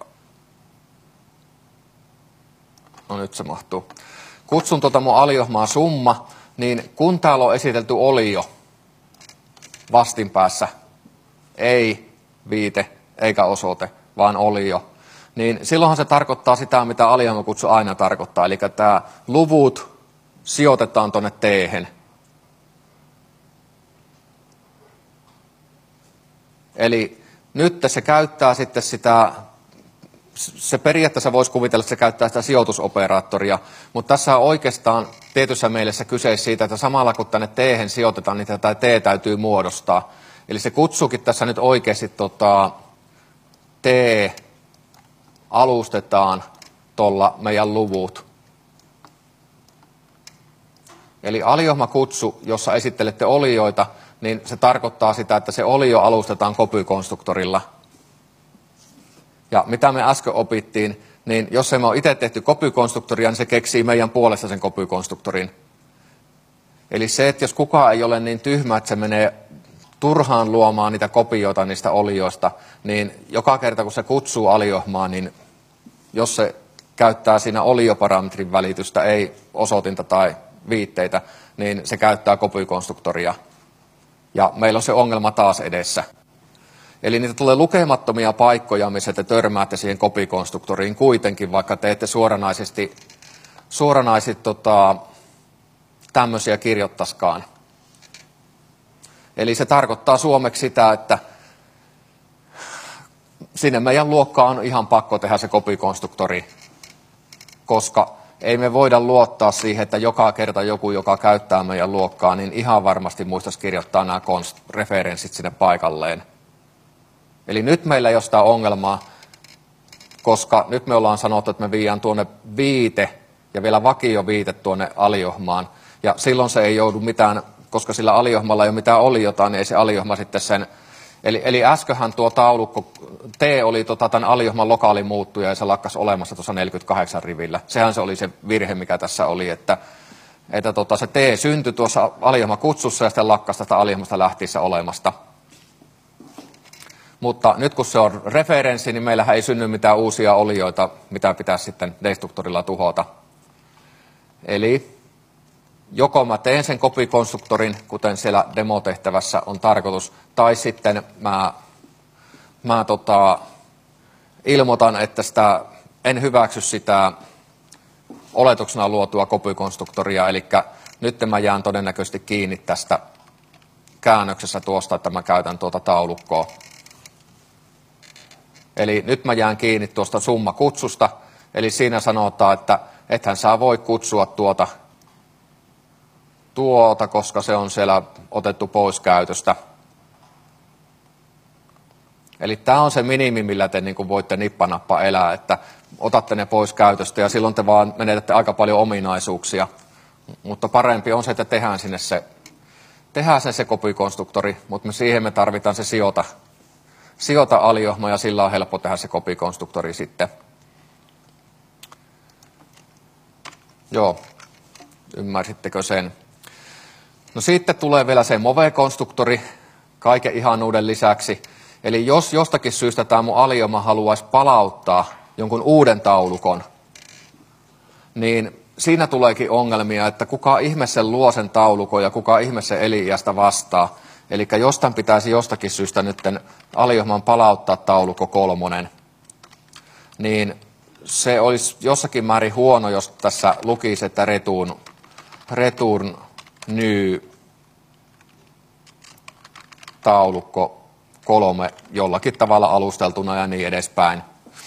No nyt se mahtuu. Kutsun tuota mun aliohmaa summa, niin kun täällä on esitelty olio vastinpäässä, ei viite eikä osoite, vaan olio, niin silloinhan se tarkoittaa sitä, mitä aliohmakutsu aina tarkoittaa. Eli tämä luvut sijoitetaan tuonne teehen. Eli nyt se käyttää sitten sitä, se periaatteessa voisi kuvitella, että se käyttää sitä sijoitusoperaattoria, mutta tässä on oikeastaan tietyssä mielessä kyse siitä, että samalla kun tänne teehen sijoitetaan, niin tätä T täytyy muodostaa. Eli se kutsukin tässä nyt oikeasti tota, T alustetaan tuolla meidän luvut. Eli aliohmakutsu, jossa esittelette olioita, niin se tarkoittaa sitä, että se olio alustetaan kopykonstruktorilla. Ja mitä me äsken opittiin, niin jos emme ole itse tehty kopykonstruktoria, niin se keksii meidän puolesta sen kopykonstruktorin. Eli se, että jos kukaan ei ole niin tyhmä, että se menee turhaan luomaan niitä kopioita niistä olioista, niin joka kerta kun se kutsuu aliohmaa, niin jos se käyttää siinä olioparametrin välitystä, ei osoitinta tai viitteitä, niin se käyttää kopykonstruktoria. Ja meillä on se ongelma taas edessä. Eli niitä tulee lukemattomia paikkoja, missä te törmäätte siihen kopykonstruktoriin kuitenkin, vaikka te ette suoranaisesti, suoranaisesti tota, tämmöisiä kirjoittaskaan. Eli se tarkoittaa suomeksi sitä, että sinne meidän luokkaan on ihan pakko tehdä se kopikonstruktori, koska ei me voida luottaa siihen, että joka kerta joku, joka käyttää meidän luokkaa, niin ihan varmasti muistaisi kirjoittaa nämä konst- referenssit sinne paikalleen. Eli nyt meillä ei ole sitä ongelmaa, koska nyt me ollaan sanottu, että me viiään tuonne viite ja vielä vakio viite tuonne aliohmaan. Ja silloin se ei joudu mitään, koska sillä aliohmalla ei ole mitään oliota, niin ei se aliohma sitten sen... Eli, eli äsköhän tuo taulukko, T oli tota, tämän aliohman lokaali muuttuja ja se lakkas olemassa tuossa neljäkymmentäkahdeksan rivillä. Sehän se oli se virhe, mikä tässä oli, että, että tota, se T syntyi tuossa aliohmakutsussa ja sitten lakkas tästä aliohmasta lähtiessä olemasta. Mutta nyt kun se on referenssi, niin meillähän ei synny mitään uusia olioita, mitä pitäisi sitten destruktorilla tuhota. Eli joko mä teen sen kopikonstruktorin, kuten siellä demotehtävässä on tarkoitus, tai sitten mä, mä tota, ilmoitan, että sitä, en hyväksy sitä oletuksena luotua kopikonstruktoria, eli nyt mä jään todennäköisesti kiinni tästä käännöksessä tuosta, että mä käytän tuota taulukkoa. Eli nyt mä jään kiinni tuosta summakutsusta, eli siinä sanotaan, että ethän sä voi kutsua tuota, tuota, koska se on siellä otettu pois käytöstä. Eli tämä on se minimi, millä te niin kuin voitte nippanappa elää, että otatte ne pois käytöstä ja silloin te vaan menetätte aika paljon ominaisuuksia. Mutta parempi on se, että tehdään sinne se, tehdään se, se kopikonstruktori, mutta me siihen me tarvitaan se sijoita. Sijoita aliohma ja sillä on helppo tehdä se kopikonstruktori sitten. Joo, ymmärsittekö sen? No sitten tulee vielä se move-konstruktori kaiken ihanuuden lisäksi. Eli jos jostakin syystä tämä mun alioma haluaisi palauttaa jonkun uuden taulukon, niin siinä tuleekin ongelmia, että kuka ihme sen luo sen taulukon ja kuka ihme sen eliniästä vastaa. Eli jostain pitäisi jostakin syystä nyt aliohman palauttaa taulukko kolmonen. Niin se olisi jossakin määrin huono, jos tässä lukisi, että return, return new taulukko kolme jollakin tavalla alusteltuna ja niin edespäin.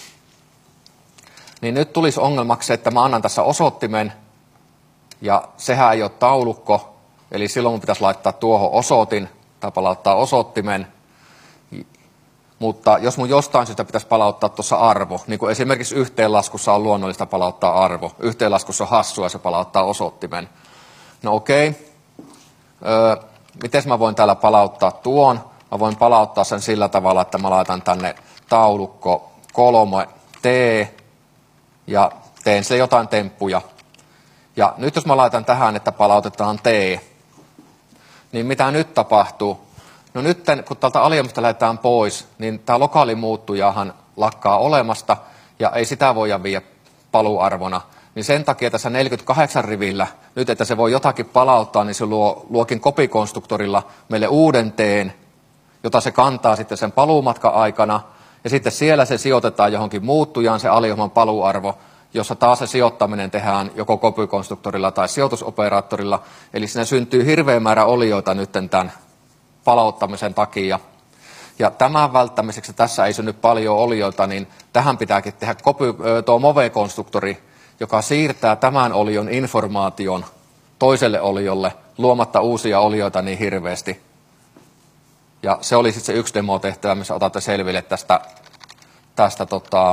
Niin nyt tulisi ongelmaksi se, että mä annan tässä osoittimen ja sehän ei ole taulukko, eli silloin mun pitäisi laittaa tuohon osoitin tai palauttaa osoittimen. Mutta jos mun jostain syystä pitäisi palauttaa tuossa arvo, niin kuin esimerkiksi yhteenlaskussa on luonnollista palauttaa arvo, yhteenlaskussa on hassua ja se palauttaa osoittimen. No okei, öö, miten mä voin täällä palauttaa tuon? Mä voin palauttaa sen sillä tavalla, että mä laitan tänne taulukko kolme T ja teen sille jotain temppuja. Ja nyt jos mä laitan tähän, että palautetaan T, niin mitä nyt tapahtuu? No nyt kun täältä aliomasta lähdetään pois, niin tämä lokaali muuttujahan lakkaa olemasta ja ei sitä voida viedä paluarvona. Niin sen takia tässä neljäkymmentäkahdeksan rivillä, nyt että se voi jotakin palauttaa, niin se luo, luokin kopikonstruktorilla meille uuden teen, jota se kantaa sitten sen paluumatka-aikana. Ja sitten siellä se sijoitetaan johonkin muuttujaan, se aliohman paluarvo, jossa taas se sijoittaminen tehdään joko kopikonstruktorilla tai sijoitusoperaattorilla. Eli siinä syntyy hirveä määrä olioita nyt tämän palauttamisen takia. Ja tämän välttämiseksi tässä ei synny paljon olioita, niin tähän pitääkin tehdä kopi- tuo move-konstruktori, joka siirtää tämän olion informaation toiselle oliolle luomatta uusia olioita niin hirveästi. Ja se oli sitten se yksi demotehtävä, missä otatte selville tästä, tästä tota,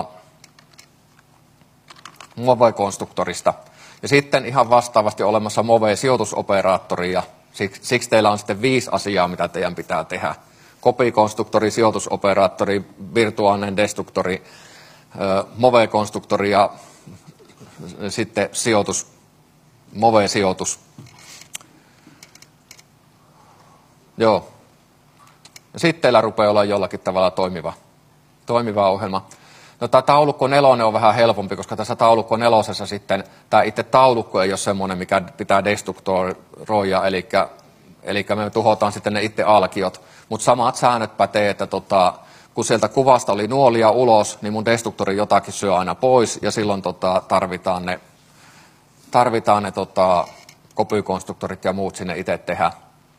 move-konstruktorista. Ja sitten ihan vastaavasti olemassa move-sijoitusoperaattori, ja siksi, siksi teillä on sitten viisi asiaa, mitä teidän pitää tehdä. Kopikonstruktori, sijoitusoperaattori, virtuaalinen destruktori, move-konstruktori ja sitten sijoitus, move-sijoitus. Joo. Ja sitten teillä rupeaa olla jollakin tavalla toimiva, toimiva ohjelma. No tämä taulukko nelonen on vähän helpompi, koska tässä taulukko nelosessa sitten tämä itse taulukko ei ole semmoinen, mikä pitää destruktoroida, eli, eli me tuhotaan sitten ne itse alkiot. Mutta samat säännöt pätee, että tota, kun sieltä kuvasta oli nuolia ulos, niin mun destruktori jotakin syö aina pois, ja silloin tota, tarvitaan ne, tarvitaan ne tota, kopykonstruktorit ja muut sinne itse tehdä.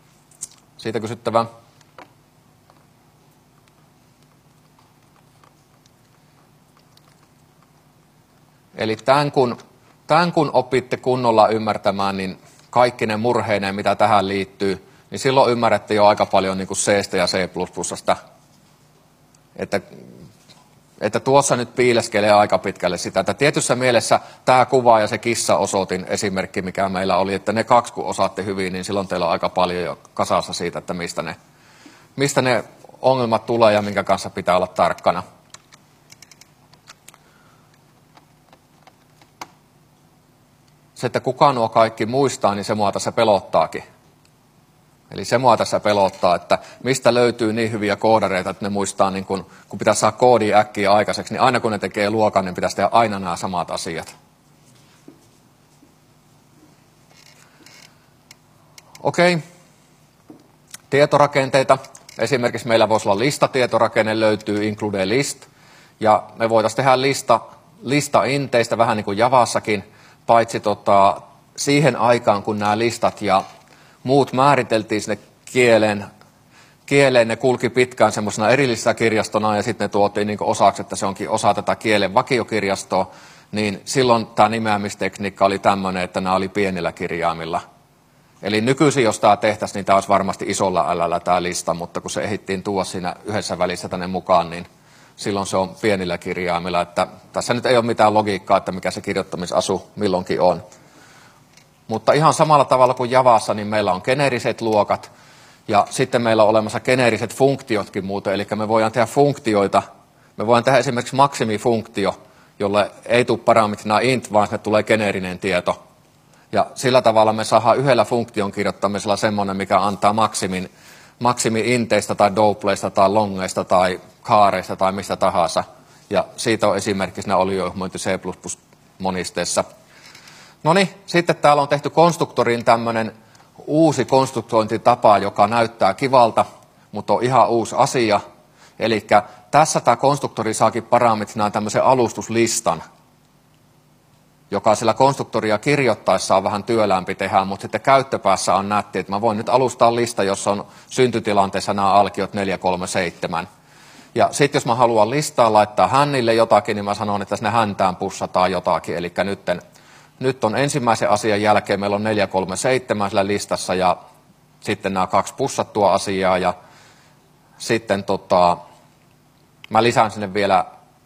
Siitä kysyttävä. Eli tämän kun, tämän kun opitte kunnolla ymmärtämään, niin kaikki ne murheineen, mitä tähän liittyy, niin silloin ymmärrätte jo aika paljon niin kuin C:stä ja C plus plusasta. Että, että tuossa nyt piileskelee aika pitkälle sitä, että tietyssä mielessä tämä kuva ja se kissa-osoitin esimerkki, mikä meillä oli, että ne kaksi kun osaatte hyvin, niin silloin teillä on aika paljon jo kasassa siitä, että mistä ne, mistä ne ongelmat tulee ja minkä kanssa pitää olla tarkkana. Se, että kuka nuo kaikki muistaa, niin se mua tässä pelottaakin. Eli se mua tässä pelottaa, että mistä löytyy niin hyviä koodareita, että ne muistaa, niin kun, kun pitäisi saada koodia äkkiä aikaiseksi, niin aina kun ne tekee luokan, niin pitäisi tehdä aina nämä samat asiat. Okei. Tietorakenteita. Esimerkiksi meillä voisi olla listatietorakenne, löytyy include list. Ja me voitaisiin tehdä lista, lista inteistä vähän niin kuin Javassakin, paitsi tota, siihen aikaan, kun nämä listat ja muut määriteltiin sinne kieleen, kieleen ne kulki pitkään semmoisena erillisenä kirjastona ja sitten ne tuotiin niin osaksi, että se onkin osa tätä kielen vakiokirjastoa, niin silloin tämä nimeämistekniikka oli tämmöinen, että nämä oli pienillä kirjaimilla. Eli nykyisin, jos tämä tehtäisiin, niin tämä olisi varmasti isolla älällä tämä lista, mutta kun se ehdittiin tuoda siinä yhdessä välissä tänne mukaan, niin silloin se on pienillä kirjaimilla. Että tässä nyt ei ole mitään logiikkaa, että mikä se kirjoittamisasu milloinkin on. Mutta ihan samalla tavalla kuin Javassa, niin meillä on geneeriset luokat ja sitten meillä on olemassa geneeriset funktiotkin muuten. Eli me voidaan tehdä funktioita. Me voidaan tehdä esimerkiksi maksimifunktio, jolle ei tule parametrina int, vaan sinne tulee geneerinen tieto. Ja sillä tavalla me saadaan yhdellä funktion kirjoittamisella semmoinen, mikä antaa maksimin, maksimi inteistä tai doubleista tai longeista tai kaareista tai mistä tahansa. Ja siitä on esimerkiksi siinä olioihmointi C plus plus monisteessa. No niin, sitten täällä on tehty konstruktoriin tämmöinen uusi konstruktointitapa, joka näyttää kivalta, mutta on ihan uusi asia. Eli tässä tämä konstruktori saakin parametrina tämmöisen alustuslistan, joka sillä konstruktoria kirjoittaessa on vähän työlämpi tehdä, mutta sitten käyttöpäässä on nätti, että mä voin nyt alustaa lista, jossa on syntytilanteessa nämä alkiot neljä, kolme, seitsemän. Ja sitten jos mä haluan listaa laittaa hännille jotakin, niin mä sanon, että sinne häntään pussataan jotakin. Eli nytten, nyt on ensimmäisen asian jälkeen, meillä on neljä, kolme, seitsemän sillä listassa ja sitten nämä kaksi pussattua asiaa. Ja sitten tota, mä lisään sinne vielä,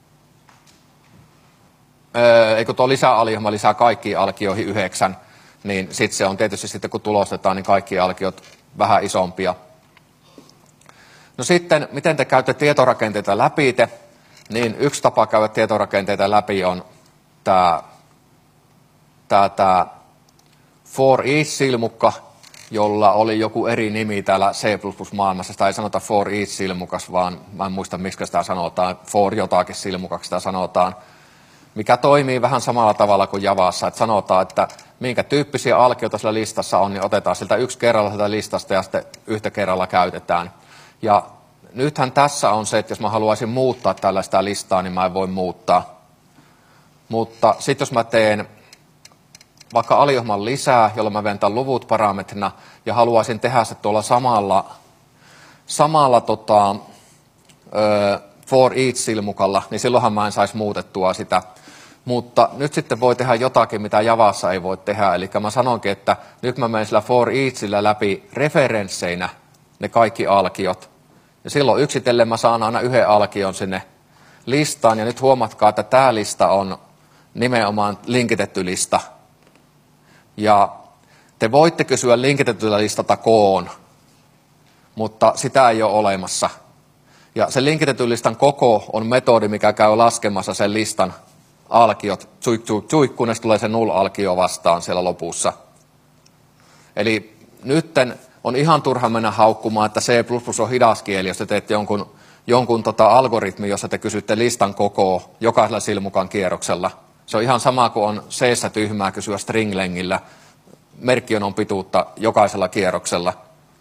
öö, eikö tuo lisäalio, lisää kaikkiin alkioihin yhdeksän, niin sitten se on tietysti sitten kun tulostetaan, niin kaikki alkiot vähän isompia. No sitten, miten te käytte tietorakenteita läpi, niin yksi tapa käydä tietorakenteita läpi on tämä, tämä, tämä for each-silmukka, jolla oli joku eri nimi täällä C plus plus maailmassa. Sitä ei sanota for each-silmukas, vaan mä en muista, miksi sitä sanotaan. For jotakin silmukaksi sitä sanotaan, mikä toimii vähän samalla tavalla kuin Javassa. Että sanotaan, että minkä tyyppisiä alkioita sillä listassa on, niin otetaan siltä yksi kerralla sieltä listasta ja sitten yhtä kerralla käytetään. Ja nythän tässä on se, että jos mä haluaisin muuttaa tällaista listaa, niin mä en voi muuttaa. Mutta sitten jos mä teen vaikka aliohman lisää, jolla mä ventän luvut parametrina, ja haluaisin tehdä se tuolla samalla, samalla tota, ö, for each-silmukalla, niin silloinhan mä en saisi muutettua sitä. Mutta nyt sitten voi tehdä jotakin, mitä Javassa ei voi tehdä. Eli mä sanonkin, että nyt mä menen sillä for eachillä läpi referensseinä ne kaikki alkiot. Ja silloin yksitellen mä saan aina yhden alkion sinne listaan. Ja nyt huomatkaa, että tämä lista on nimenomaan linkitetty lista. Ja te voitte kysyä linkitetyllä listalta koon, mutta sitä ei ole olemassa. Ja sen linkitetyn listan koko on metodi, mikä käy laskemassa sen listan alkiot. Tsuik, tsuik, tsuik, kunnes tulee se null-alkio vastaan siellä lopussa. Eli nytten on ihan turha mennä haukkumaan, että C plus plus on hidas kieli, jos te teette jonkun, jonkun tota algoritmin, jossa te kysytte listan kokoa jokaisella silmukan kierroksella. Se on ihan sama kuin on C:ssä tyhmää kysyä stringlengillä. Merkkiön on pituutta jokaisella kierroksella.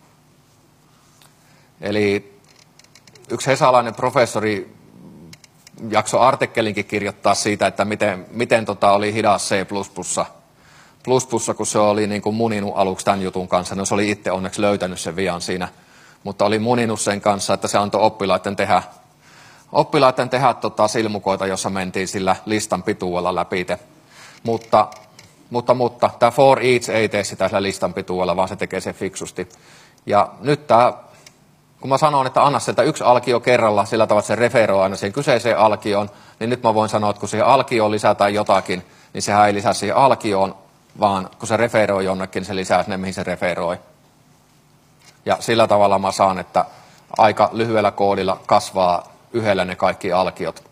Eli yksi hesalainen professori jakso artikkelinkin kirjoittaa siitä, että miten, miten tota oli hidas C plus plussa. Plus plussa, kun se oli niin kuin muninut aluksi tämän jutun kanssa. No se oli itse onneksi löytänyt sen vian siinä. Mutta oli muninut sen kanssa, että se antoi oppilaiden tehdä oppilaiden tehdä tota silmukoita, jossa mentiin sillä listan pituudella läpi. Mutta, mutta, mutta tämä for each ei tee sitä sillä listan pituudella, vaan se tekee sen fiksusti. Ja nyt tämä, kun mä sanon, että anna sieltä yksi alkio kerralla, sillä tavalla, että se referoi aina siihen kyseiseen alkioon, niin nyt mä voin sanoa, että kun siihen alkioon lisätään jotakin, niin sehän ei lisää siihen alkioon, vaan kun se referoi jonnekin, se lisää sinne, mihin se referoi. Ja sillä tavalla mä saan, että aika lyhyellä koodilla kasvaa yhdellä ne kaikki alkiot.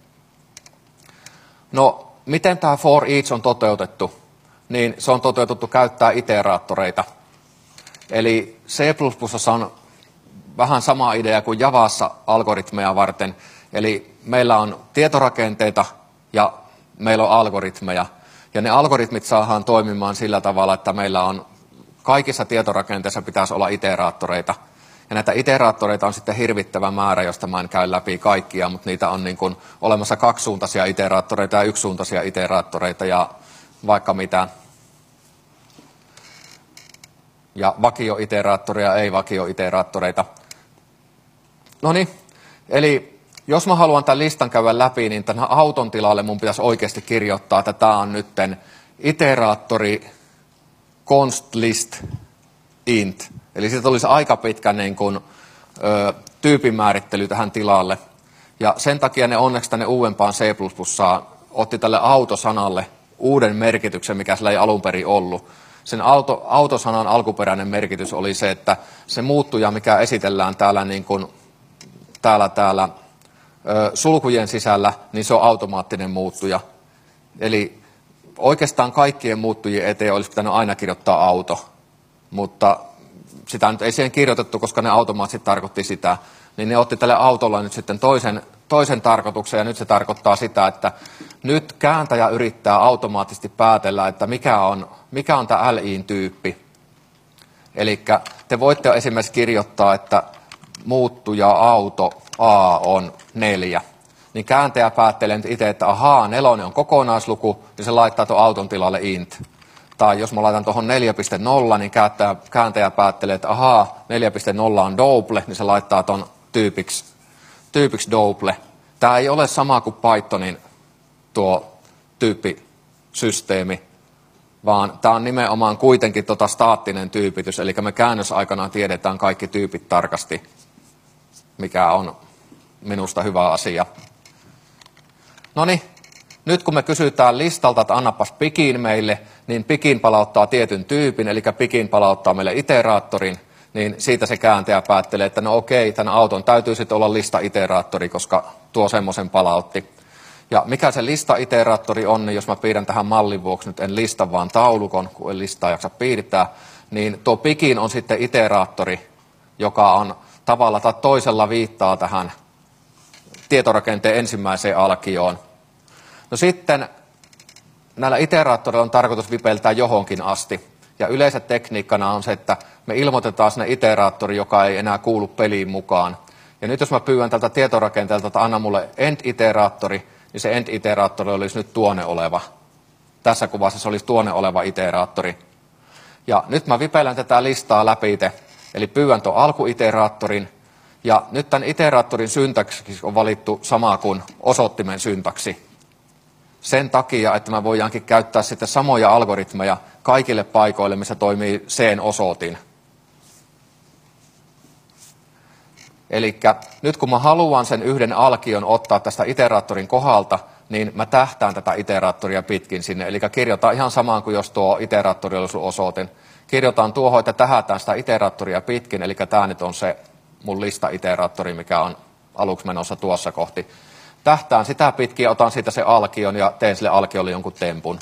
No, miten tämä for each on toteutettu? Niin se on toteutettu käyttää iteraattoreita. Eli C plus plus on vähän sama idea kuin Javassa algoritmeja varten. Eli meillä on tietorakenteita ja meillä on algoritmeja. Ja ne algoritmit saadaan toimimaan sillä tavalla, että meillä on kaikissa tietorakenteissa pitäisi olla iteraattoreita. Ja näitä iteraattoreita on sitten hirvittävä määrä, josta mä en käy läpi kaikkia, mutta niitä on niin kuin olemassa kaksisuuntaisia iteraattoreita ja yksisuuntaisia iteraattoreita ja vaikka mitä. Ja vakioiteraattoreja, ei vakioiteraattoreita. No niin, eli jos mä haluan tämän listan käydä läpi, niin tämän auton tilalle mun pitäisi oikeasti kirjoittaa, että tämä on nytten iteraattori const list int. Eli siitä tulisi aika pitkä niin kuin, ö, tyypinmäärittely tähän tilalle. Ja sen takia ne onneksi tänne uudempaan C plus plus otti tälle autosanalle uuden merkityksen, mikä sillä ei alun perin ollut. Sen auto, autosanan alkuperäinen merkitys oli se, että se muuttuja, mikä esitellään täällä, niin kuin, täällä, täällä ö, sulkujen sisällä, niin se on automaattinen muuttuja. Eli oikeastaan kaikkien muuttujien eteen olisi pitänyt aina kirjoittaa auto, mutta sitä nyt ei siihen kirjoitettu, koska ne automaattisesti tarkoitti sitä, niin ne otti tälle autolla nyt sitten toisen, toisen tarkoituksen, ja nyt se tarkoittaa sitä, että nyt kääntäjä yrittää automaattisesti päätellä, että mikä on, mikä on tämä L I-tyyppi. Eli te voitte esimerkiksi kirjoittaa, että muuttuja auto A on neljä. Niin kääntäjä päättelee itse, että ahaa, nelonen on kokonaisluku, niin se laittaa tuon auton tilalle int. Tai jos mä laitan tuohon neljä piste nolla, niin kääntäjä, kääntäjä päättelee, että ahaa, neljä piste nolla on double, niin se laittaa tuon tyypiksi, tyypiksi double. Tämä ei ole sama kuin Pythonin tuo tyyppisysteemi, vaan tämä on nimenomaan kuitenkin tota staattinen tyypitys, eli me käännösaikanaan tiedetään kaikki tyypit tarkasti, mikä on minusta hyvä asia. Noniin, nyt kun me kysytään listalta, että annapas pikin meille, niin pikin palauttaa tietyn tyypin, eli pikin palauttaa meille iteraattorin, niin siitä se kääntäjä päättelee, että no okei, tämän auton täytyy sitten olla lista-iteraattori, koska tuo semmoisen palautti. Ja mikä se lista-iteraattori on, niin jos mä piirrän tähän mallin vuoksi nyt en listan, vaan taulukon, kun en listaa jaksa piirtää, niin tuo pikin on sitten iteraattori, joka on tavalla tai toisella viittaa tähän tietorakenteen ensimmäiseen alkioon. No sitten näillä iteraattoreilla on tarkoitus vipeltää johonkin asti. Ja yleensä tekniikkana on se, että me ilmoitetaan sinne iteraattori, joka ei enää kuulu peliin mukaan. Ja nyt jos mä pyydän tältä tietorakenteelta, että anna mulle end-iteraattori, niin se end-iteraattori olisi nyt tuonne oleva. Tässä kuvassa se olisi tuonne oleva iteraattori. Ja nyt mä vipelän tätä listaa läpi, eli pyydän tuon alkuiteraattorin. Ja nyt tämän iteraattorin syntaksi on valittu sama kuin osoittimen syntaksi. Sen takia, että me voidaankin käyttää sitten samoja algoritmeja kaikille paikoille, missä toimii C-osoitin. Eli nyt kun mä haluan sen yhden alkion ottaa tästä iteraattorin kohdalta, niin mä tähtään tätä iteraattoria pitkin sinne. Eli kirjoitan ihan samaan kuin jos tuo iteraattori olisi osoitin. Kirjoitan tuohon, että tähätään sitä iteraattoria pitkin, eli tämä nyt on se mun lista-iteraattori, mikä on aluksi menossa tuossa kohti. Tähtään sitä pitkin ja otan siitä se alkion ja teen sille alkiolle jonkun tempun.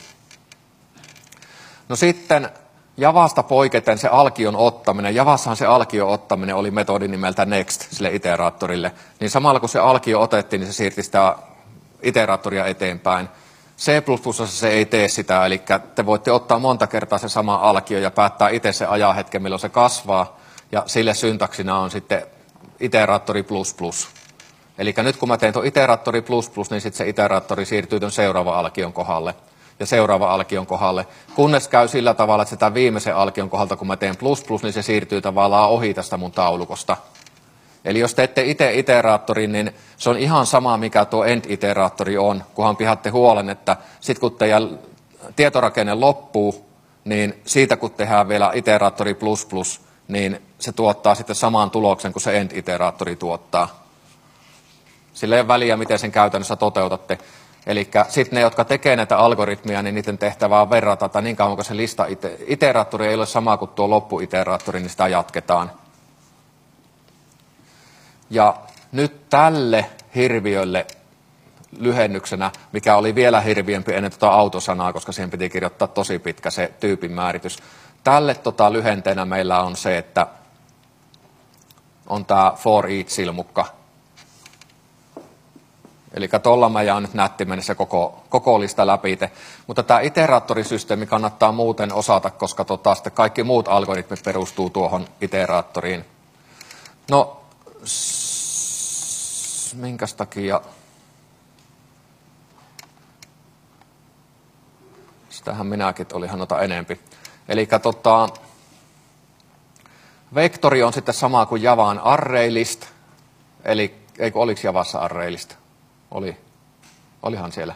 No sitten Javasta poiketen se alkion ottaminen, Javassahan se alkion ottaminen oli metodi nimeltä next sille iteraattorille, niin samalla kun se alkio otettiin, niin se siirti sitä iteraattoria eteenpäin. C plus plus se ei tee sitä, eli te voitte ottaa monta kertaa se sama alkio ja päättää itse se ajanhetken, milloin se kasvaa, ja sille syntaksina on sitten iteraattori plus plus. Eli nyt kun mä teen tuon iteraattori plus plus, niin sitten se iteraattori siirtyy tuon seuraavan alkion kohdalle ja seuraavan alkion kohdalle. Kunnes käy sillä tavalla, että sitä viimeisen alkion kohdalta, kun mä teen plus plus, niin se siirtyy tavallaan ohi tästä mun taulukosta. Eli jos teette itse iteraattorin, niin se on ihan sama, mikä tuo end-iteraattori on, kunhan pihatte huolen, että sitten kun teidän tietorakenne loppuu, niin siitä kun tehdään vielä iteraattori plus plus, niin se tuottaa sitten saman tuloksen kuin se end-iteraattori tuottaa. Sillä ei ole väliä, miten sen käytännössä toteutatte. Eli sitten ne, jotka tekee näitä algoritmia, niin niiden tehtävää on verrata, että niin kauan kuin se lista iteraattori ei ole sama kuin tuo loppuiteraattori, niin sitä jatketaan. Ja nyt tälle hirviölle lyhennyksenä, mikä oli vielä hirviömpi ennen tuota autosanaa, koska siihen piti kirjoittaa tosi pitkä se tyypin määritys. Tälle tota lyhenteenä meillä on se, että on tämä for each-silmukka. Eli tuolla mä jaan nyt nätti mennessä koko, koko lista läpi. Mutta tämä iteraattorisysteemi kannattaa muuten osata, koska tota, sitten kaikki muut algoritmit perustuu tuohon iteraattoriin. No, s- minkäs takia? Sitähän minäkin olihan noita enempi. Eli tota, vektori on sitten sama kuin Javan arraylist, eli eikö oliko Javassa arraylist? Oli. Olihan siellä,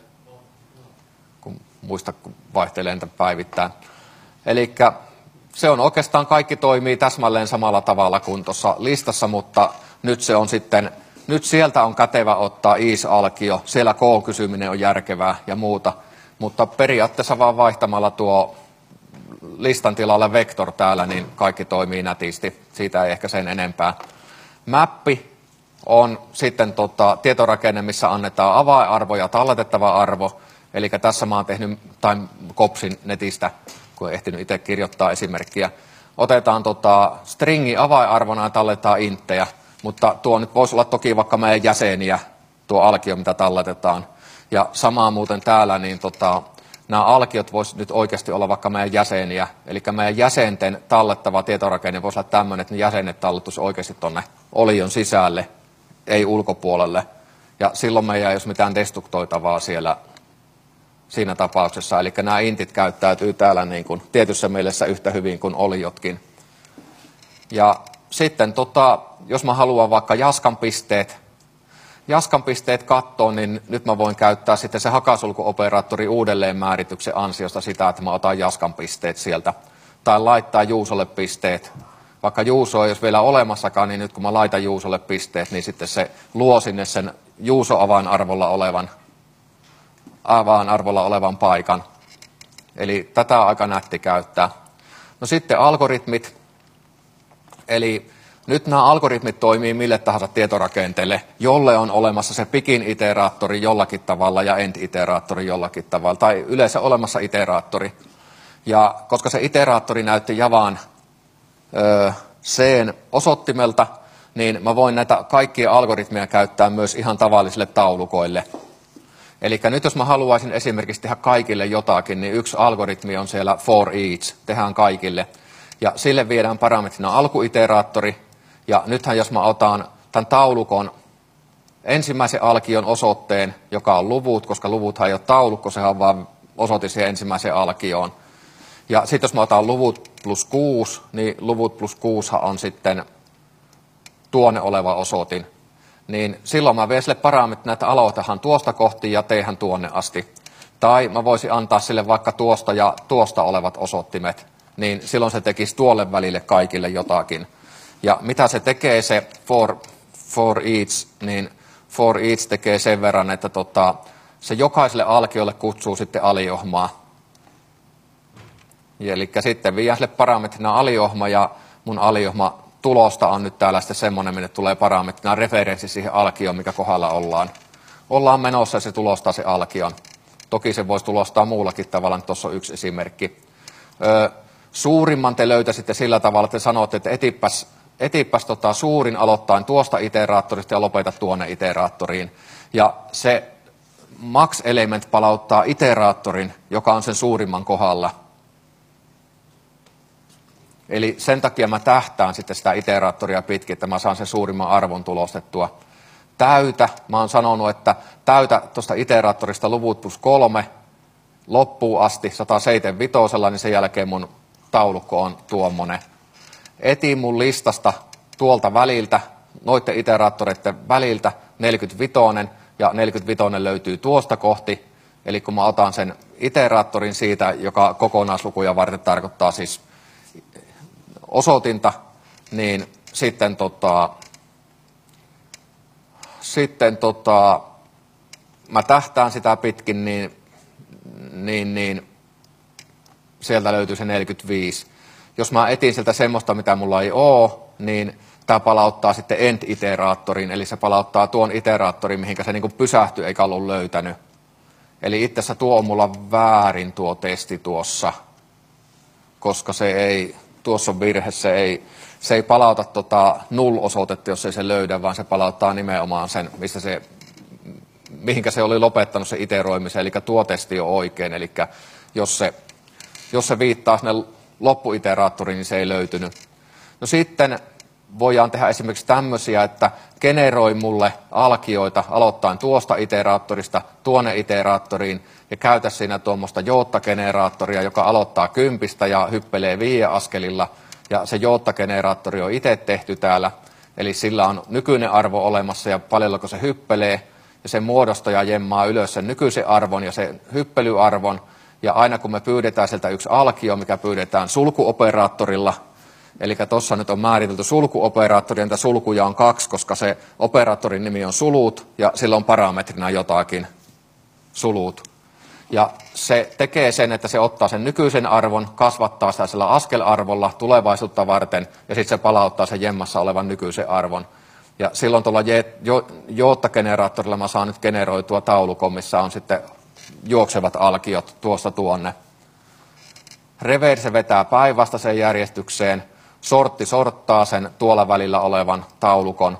kun muista, kun vaihtelee entä päivittäin. Eli se on oikeastaan, kaikki toimii täsmälleen samalla tavalla kuin tuossa listassa, mutta nyt se on sitten, nyt sieltä on kätevä ottaa is-alkio, siellä k-kysyminen on järkevää ja muuta, mutta periaatteessa vaan vaihtamalla tuo listan tilalle vektor täällä, niin kaikki toimii nätisti. Siitä ei ehkä sen enempää. Mäppi on sitten tota, tietorakenne, missä annetaan avainarvo ja talletettava arvo. Eli tässä mä oon tehnyt, tai kopsin netistä, kun en ehtinyt itse kirjoittaa esimerkkiä. Otetaan tota, stringi avainarvona ja talletetaan inttejä, mutta tuo nyt voisi olla toki vaikka meidän jäseniä, tuo alkio, mitä talletetaan. Ja samaa muuten täällä, niin tota, nämä alkiot voisi nyt oikeasti olla vaikka meidän jäseniä. Eli meidän jäsenten tallettava tietorakenne voisi olla tämmöinen, että ne jäsenet tallettuisi oikeasti tuonne olion sisälle, ei ulkopuolelle. Ja silloin meidän ei olisi mitään destruktoitavaa siellä siinä tapauksessa. Eli nämä intit käyttäytyy täällä niin kuin tietyssä mielessä yhtä hyvin kuin oliotkin. Ja sitten tota, jos mä haluan vaikka jaskan pisteet, jaskan pisteet kattoon, niin nyt mä voin käyttää sitten se hakasulkuoperaattori uudelleen määrityksen ansiosta sitä, että mä otan jaskan pisteet sieltä. Tai laittaa Juusolle pisteet. Vaikka Juuso ei olisi vielä olemassakaan, niin nyt kun mä laitan Juusolle pisteet, niin sitten se luo sinne sen Juuso-avainarvolla olevan, avainarvolla olevan paikan. Eli tätä on aika nätti käyttää. No sitten algoritmit. Eli nyt nämä algoritmit toimii mille tahansa tietorakenteelle, jolle on olemassa se pikin iteraattori jollakin tavalla ja end-iteraattori jollakin tavalla, tai yleensä olemassa iteraattori. Ja koska se iteraattori näytti Javan öö, C:n osoittimelta, niin mä voin näitä kaikkia algoritmeja käyttää myös ihan tavallisille taulukoille. Eli nyt jos mä haluaisin esimerkiksi tehdä kaikille jotakin, niin yksi algoritmi on siellä for each, tehdään kaikille. Ja sille viedään parametrina alkuiteraattori. Ja nythän jos mä otan tämän taulukon ensimmäisen alkion osoitteen, joka on luvut, koska luvuthan ei ole taulukko, sehän on vaan osoite siihen ensimmäiseen alkioon. Ja sitten jos mä otan luvut plus kuusi, niin luvut plus kuusi on sitten tuonne oleva osoitin. Niin silloin mä vien sille parametrinä, että aloitahan tuosta kohti ja teihän tuonne asti. Tai mä voisin antaa sille vaikka tuosta ja tuosta olevat osoittimet, niin silloin se tekisi tuolle välille kaikille jotakin. Ja mitä se tekee se for, for each, niin for each tekee sen verran, että tota, se jokaiselle alkiolle kutsuu sitten aliohmaa. Eli sitten viiän sille parametrina aliohma ja mun aliohma tulosta on nyt täällä sitten semmoinen, minne tulee parametrina referenssi siihen alkioon, mikä kohdalla ollaan. Ollaan menossa ja se tulostaa se alkion. Toki se voisi tulostaa muullakin tavalla, nyt tuossa on yksi esimerkki. Ö, suurimman te löytäisitte sillä tavalla, että te sanotte, että etipäs, etipäs tota, suurin aloittain tuosta iteraattorista ja lopeta tuonne iteraattoriin. Ja se max-element palauttaa iteraattorin, joka on sen suurimman kohdalla. Eli sen takia mä tähtään sitten sitä iteraattoria pitkin, että mä saan sen suurimman arvon tulostettua. Täytä, mä oon sanonut, että täytä tuosta iteraattorista luvut plus kolme loppuun asti sata seitsemänkymmentäviisi, niin sen jälkeen mun taulukko on tuommoinen. Etin mun listasta tuolta väliltä noiden iteraattoreiden väliltä neljäkymmentäviisi, ja neljäkymmentäviisi löytyy tuosta kohti. Eli kun mä otan sen iteraattorin siitä, joka kokonaislukuja varten tarkoittaa siis osoitinta, niin sitten, tota, sitten tota, mä tähtään sitä pitkin, niin, niin, niin sieltä löytyy se neljäkymmentäviisi. Jos mä etin sieltä semmoista, mitä mulla ei ole, niin tämä palauttaa sitten end-iteraattoriin, eli se palauttaa tuon iteraattorin, mihinkä se niin kuin pysähtyi eikä ollut löytänyt. Eli itse asiassa tuo on mulla väärin tuo testi tuossa, koska se ei, tuossa on virhe, se ei, se ei palauta tota null-osoitetta, jos ei se löydä, vaan se palauttaa nimenomaan sen, mistä se, mihinkä se oli lopettanut se iteroimisen, eli tuo testi on oikein, eli jos se, jos se viittaa sinne loppuiteraattoriin, niin se ei löytynyt. No sitten voidaan tehdä esimerkiksi tämmöisiä, että generoi mulle alkioita aloittain tuosta iteraattorista tuonne iteraattoriin ja käytä siinä tuommoista jootta-generaattoria, joka aloittaa kympistä ja hyppelee viiden askelilla. Ja se jootta-generaattori on itse tehty täällä, eli sillä on nykyinen arvo olemassa ja paljonko se hyppelee. Ja se muodostaja jemmaa ylös sen nykyisen arvon ja sen hyppelyarvon. Ja aina kun me pyydetään sieltä yksi alkio, mikä pyydetään sulkuoperaattorilla, eli tuossa nyt on määritelty sulkuoperaattori, ja sulkuja on kaksi, koska se operaattorin nimi on sulut, ja sillä on parametrina jotakin sulut. Ja se tekee sen, että se ottaa sen nykyisen arvon, kasvattaa sitä sillä askelarvolla tulevaisuutta varten, ja sitten se palauttaa sen jemmassa olevan nykyisen arvon. Ja silloin tuolla jootta-generaattorilla mä saan nyt generoitua taulukon, missä on sitten juoksevat alkiot tuosta tuonne. Reverse vetää päinvastaiseen järjestykseen. Sortti sorttaa sen tuolla välillä olevan taulukon.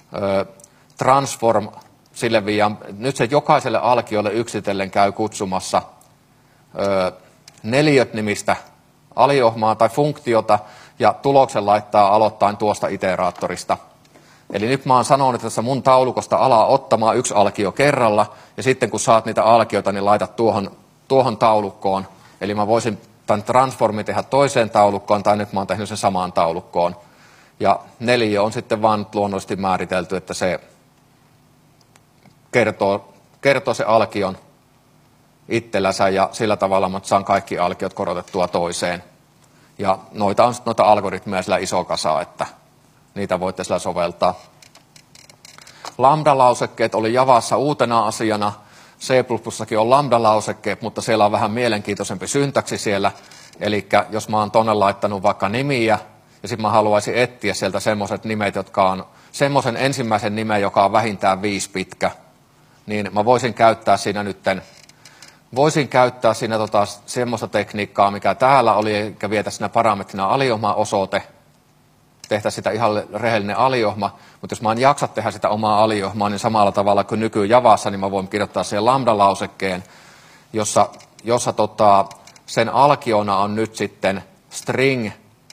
Transform, sille viian, nyt se jokaiselle alkiolle yksitellen käy kutsumassa neliöt-nimistä aliohmaa tai funktiota, ja tuloksen laittaa aloittain tuosta iteraattorista. Eli nyt mä oon sanonut, että tässä mun taulukosta alaa ottamaan yksi alkio kerralla, ja sitten kun saat niitä alkioita, niin laitat tuohon, tuohon taulukkoon. Eli mä voisin tämän transformin tehdä toiseen taulukkoon, tai nyt mä oon tehnyt sen samaan taulukkoon. Ja neliö on sitten vaan luonnollisesti määritelty, että se kertoo, kertoo se alkion itsellänsä, ja sillä tavalla mä saan kaikki alkiot korotettua toiseen. Ja noita on sitten noita algoritmeja sillä iso kasa, että niitä voitte sillä soveltaa. Lambda-lausekkeet oli Javassa uutena asiana. C plus plussakin on lambda-lausekkeet, mutta siellä on vähän mielenkiintoisempi syntaksi siellä. Eli jos mä oon tonne laittanut vaikka nimiä, ja sitten mä haluaisin etsiä sieltä semmoiset nimet, jotka on semmoisen ensimmäisen nimen, joka on vähintään viisi pitkä, niin mä voisin käyttää siinä nytten, voisin käyttää siinä tota semmoista tekniikkaa, mikä täällä oli, eli vietä siinä parametrina aliohma-osoite, tehdä sitä ihan rehellinen aliohma, mutta jos mä en jaksa tehdä sitä omaa aliohmaa, niin samalla tavalla kuin nyky Javassa, niin mä voin kirjoittaa siihen lambda-lausekkeen, jossa, jossa tota, sen alkiona on nyt sitten string,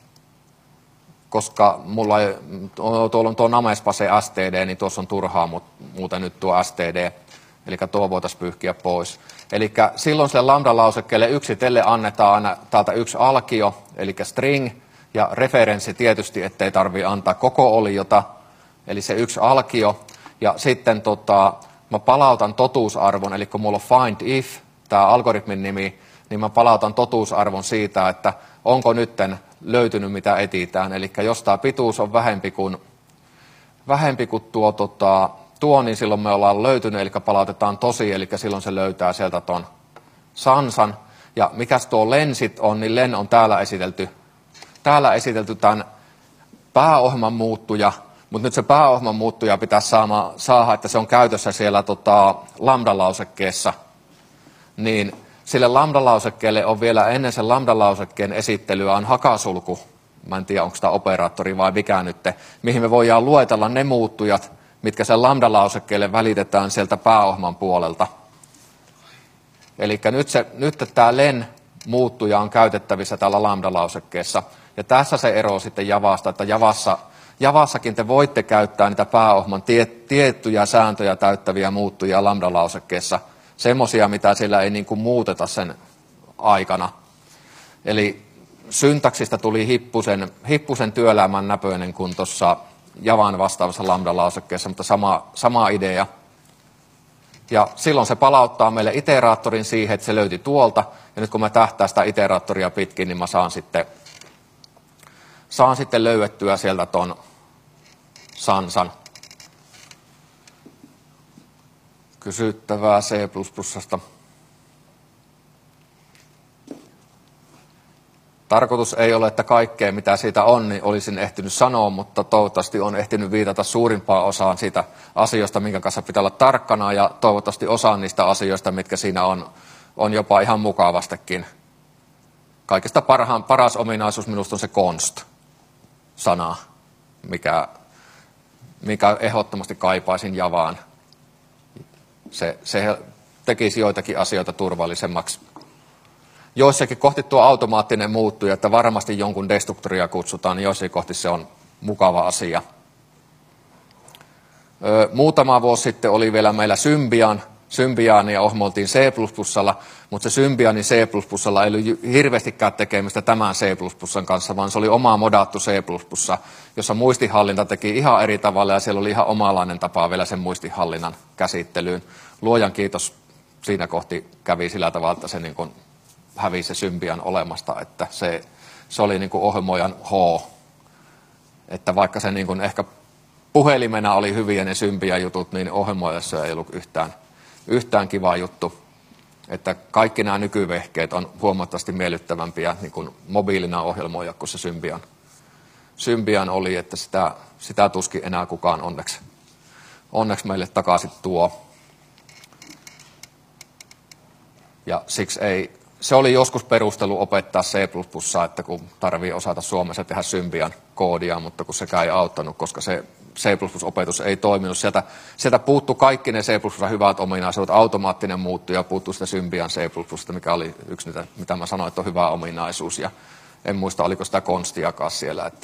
koska mulla ei, tuolla on tuo namespase std, niin tuossa on turhaa muuten nyt tuo std, eli tuo voitaisiin pyyhkiä pois. Eli silloin sille lambda-lausekkeelle yksitellen annetaan aina täältä yksi alkio, eli string, ja referenssi tietysti, ettei tarvitse antaa koko oliota, eli se yksi alkio. Ja sitten tota, mä palautan totuusarvon, eli kun mulla on find if, tämä algoritmin nimi, niin mä palautan totuusarvon siitä, että onko nytten löytynyt mitä etsitään. Eli jos tämä pituus on vähempi kuin, vähempi kuin tuo, tota, tuo, niin silloin me ollaan löytynyt, eli palautetaan tosi, eli silloin se löytää sieltä ton sansan. Ja mikäs tuo len sit on, niin len on täällä esitelty. Täällä esitelty tämän pääohjelman muuttuja, mutta nyt se pääohjelman muuttuja pitäisi saama, saada, että se on käytössä siellä tota, lambda-lausekkeessa. Niin sille lambda-lausekkeelle on vielä ennen sen lambda-lausekkeen esittelyä on hakasulku. Mä en tiedä, onko tämä operaattori vai mikä nyt, mihin me voidaan luetella ne muuttujat, mitkä sen lambda-lausekkeelle välitetään sieltä pääohjelman puolelta. Eli nyt, se, nyt tämä len muuttuja on käytettävissä täällä lambda-lausekkeessa. Ja tässä se ero sitten Javasta, että Javassa, Javassakin te voitte käyttää niitä pääohjelman tie, tiettyjä sääntöjä täyttäviä muuttujia lambda-lausekkeessa. Semmoisia, mitä siellä ei niin kuin muuteta sen aikana. Eli syntaksista tuli hippusen, hippusen työelämän näpöinen, kun tuossa Javan vastaavassa lambda-lausekkeessa, mutta sama, sama idea. Ja silloin se palauttaa meille iteraattorin siihen, että se löyti tuolta. Ja nyt kun mä tähtään sitä iteraattoria pitkin, niin mä saan sitten, saan sitten löydettyä sieltä ton sansan. Kysyttävää C plus plusasta. Tarkoitus ei ole, että kaikkea mitä siitä on, niin olisin ehtinyt sanoa, mutta toivottavasti on ehtinyt viitata suurimpaan osaan siitä asioista, minkä kanssa pitää olla tarkkana, ja toivottavasti osaan niistä asioista, mitkä siinä on, on jopa ihan mukavastikin. Kaikista parhaan, paras ominaisuus minusta on se const-sana, mikä, mikä ehdottomasti kaipaisin Javaan. Se, se tekisi joitakin asioita turvallisemmaksi. Joissakin kohti tuo automaattinen muuttuja, että varmasti jonkun destruktoria kutsutaan, niin joissakin kohti se on mukava asia. Öö, muutama vuosi sitten oli vielä meillä Symbian. Symbiania ohmoiltiin C plus plusalla, mutta se Symbianin C plus plusalla ei ollut hirveästikään tekemistä tämän C plus plusan kanssa, vaan se oli oma modattu C plus plus, jossa muistihallinta teki ihan eri tavalla ja siellä oli ihan omalainen tapa vielä sen muistihallinnan käsittelyyn. Luojan kiitos, siinä kohti kävi sillä tavalla, että se niin kuin hävisi se Symbian olemasta, että se, se oli niin kuin ohjelmoijan H. Että vaikka se niin kuin ehkä puhelimena oli hyviä ne Symbian jutut, niin ohjelmoijassa ei ollut yhtään, yhtään kiva juttu. Että kaikki nämä nykyvehkeet on huomattavasti miellyttävämpiä niin kuin mobiilina ohjelmoija kuin se Symbian. Symbian oli, että sitä, sitä tuskin enää kukaan onneksi, onneksi meille takaisin tuo. Ja siksi ei, se oli joskus perustelu opettaa C plus plus, että kun tarvii osata Suomessa tehdä Symbian koodia, mutta kun sekään ei auttanut, koska se C plus plus-opetus ei toiminut. Sieltä, sieltä puuttui kaikki ne C plus plus hyvät ominaisuudet, automaattinen muuttuja, puuttui sitä Symbian C plus plus, mikä oli yksi niitä, mitä mä sanoin, että on hyvä ominaisuus. Ja en muista, oliko sitä konstiakaan siellä. Että...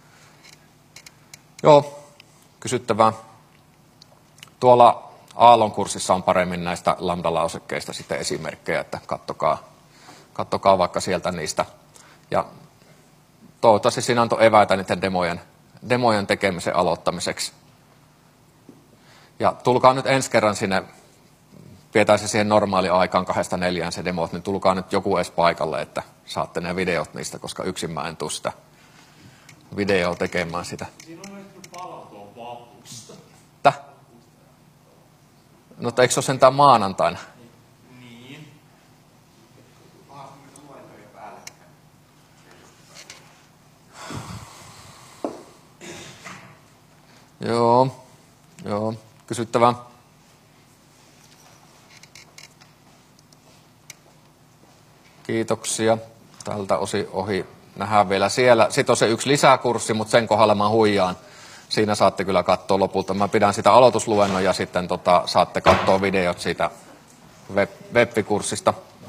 Joo, kysyttävää. Tuolla Aallon kurssissa on paremmin näistä lambda-lausekkeista sitten esimerkkejä, että kattokaa, kattokaa vaikka sieltä niistä. Ja toivottavasti siinä on eväitä niiden demojen, demojen tekemisen aloittamiseksi. Ja tulkaa nyt ensi kerran sinne, pidetään se siihen normaaliin aikaan kahdesta neljään se demot, niin tulkaa nyt joku edes paikalle, että saatte ne videot niistä, koska yksin mä en tuu sitä videoa tekemään sitä. Siinä on nyt palautua vapusta. Täh? No, eikö se ole sentään maanantaina? Niin. Joo, joo, kysyttävää. Kiitoksia. Tältä osin ohi. Nähdään vielä siellä. Sitten on se yksi lisäkurssi, mutta sen kohdalla mä huijaan. Siinä saatte kyllä katsoa lopulta. Mä pidän sitä aloitusluennon ja sitten tota, saatte katsoa videot siitä web- web-kurssista.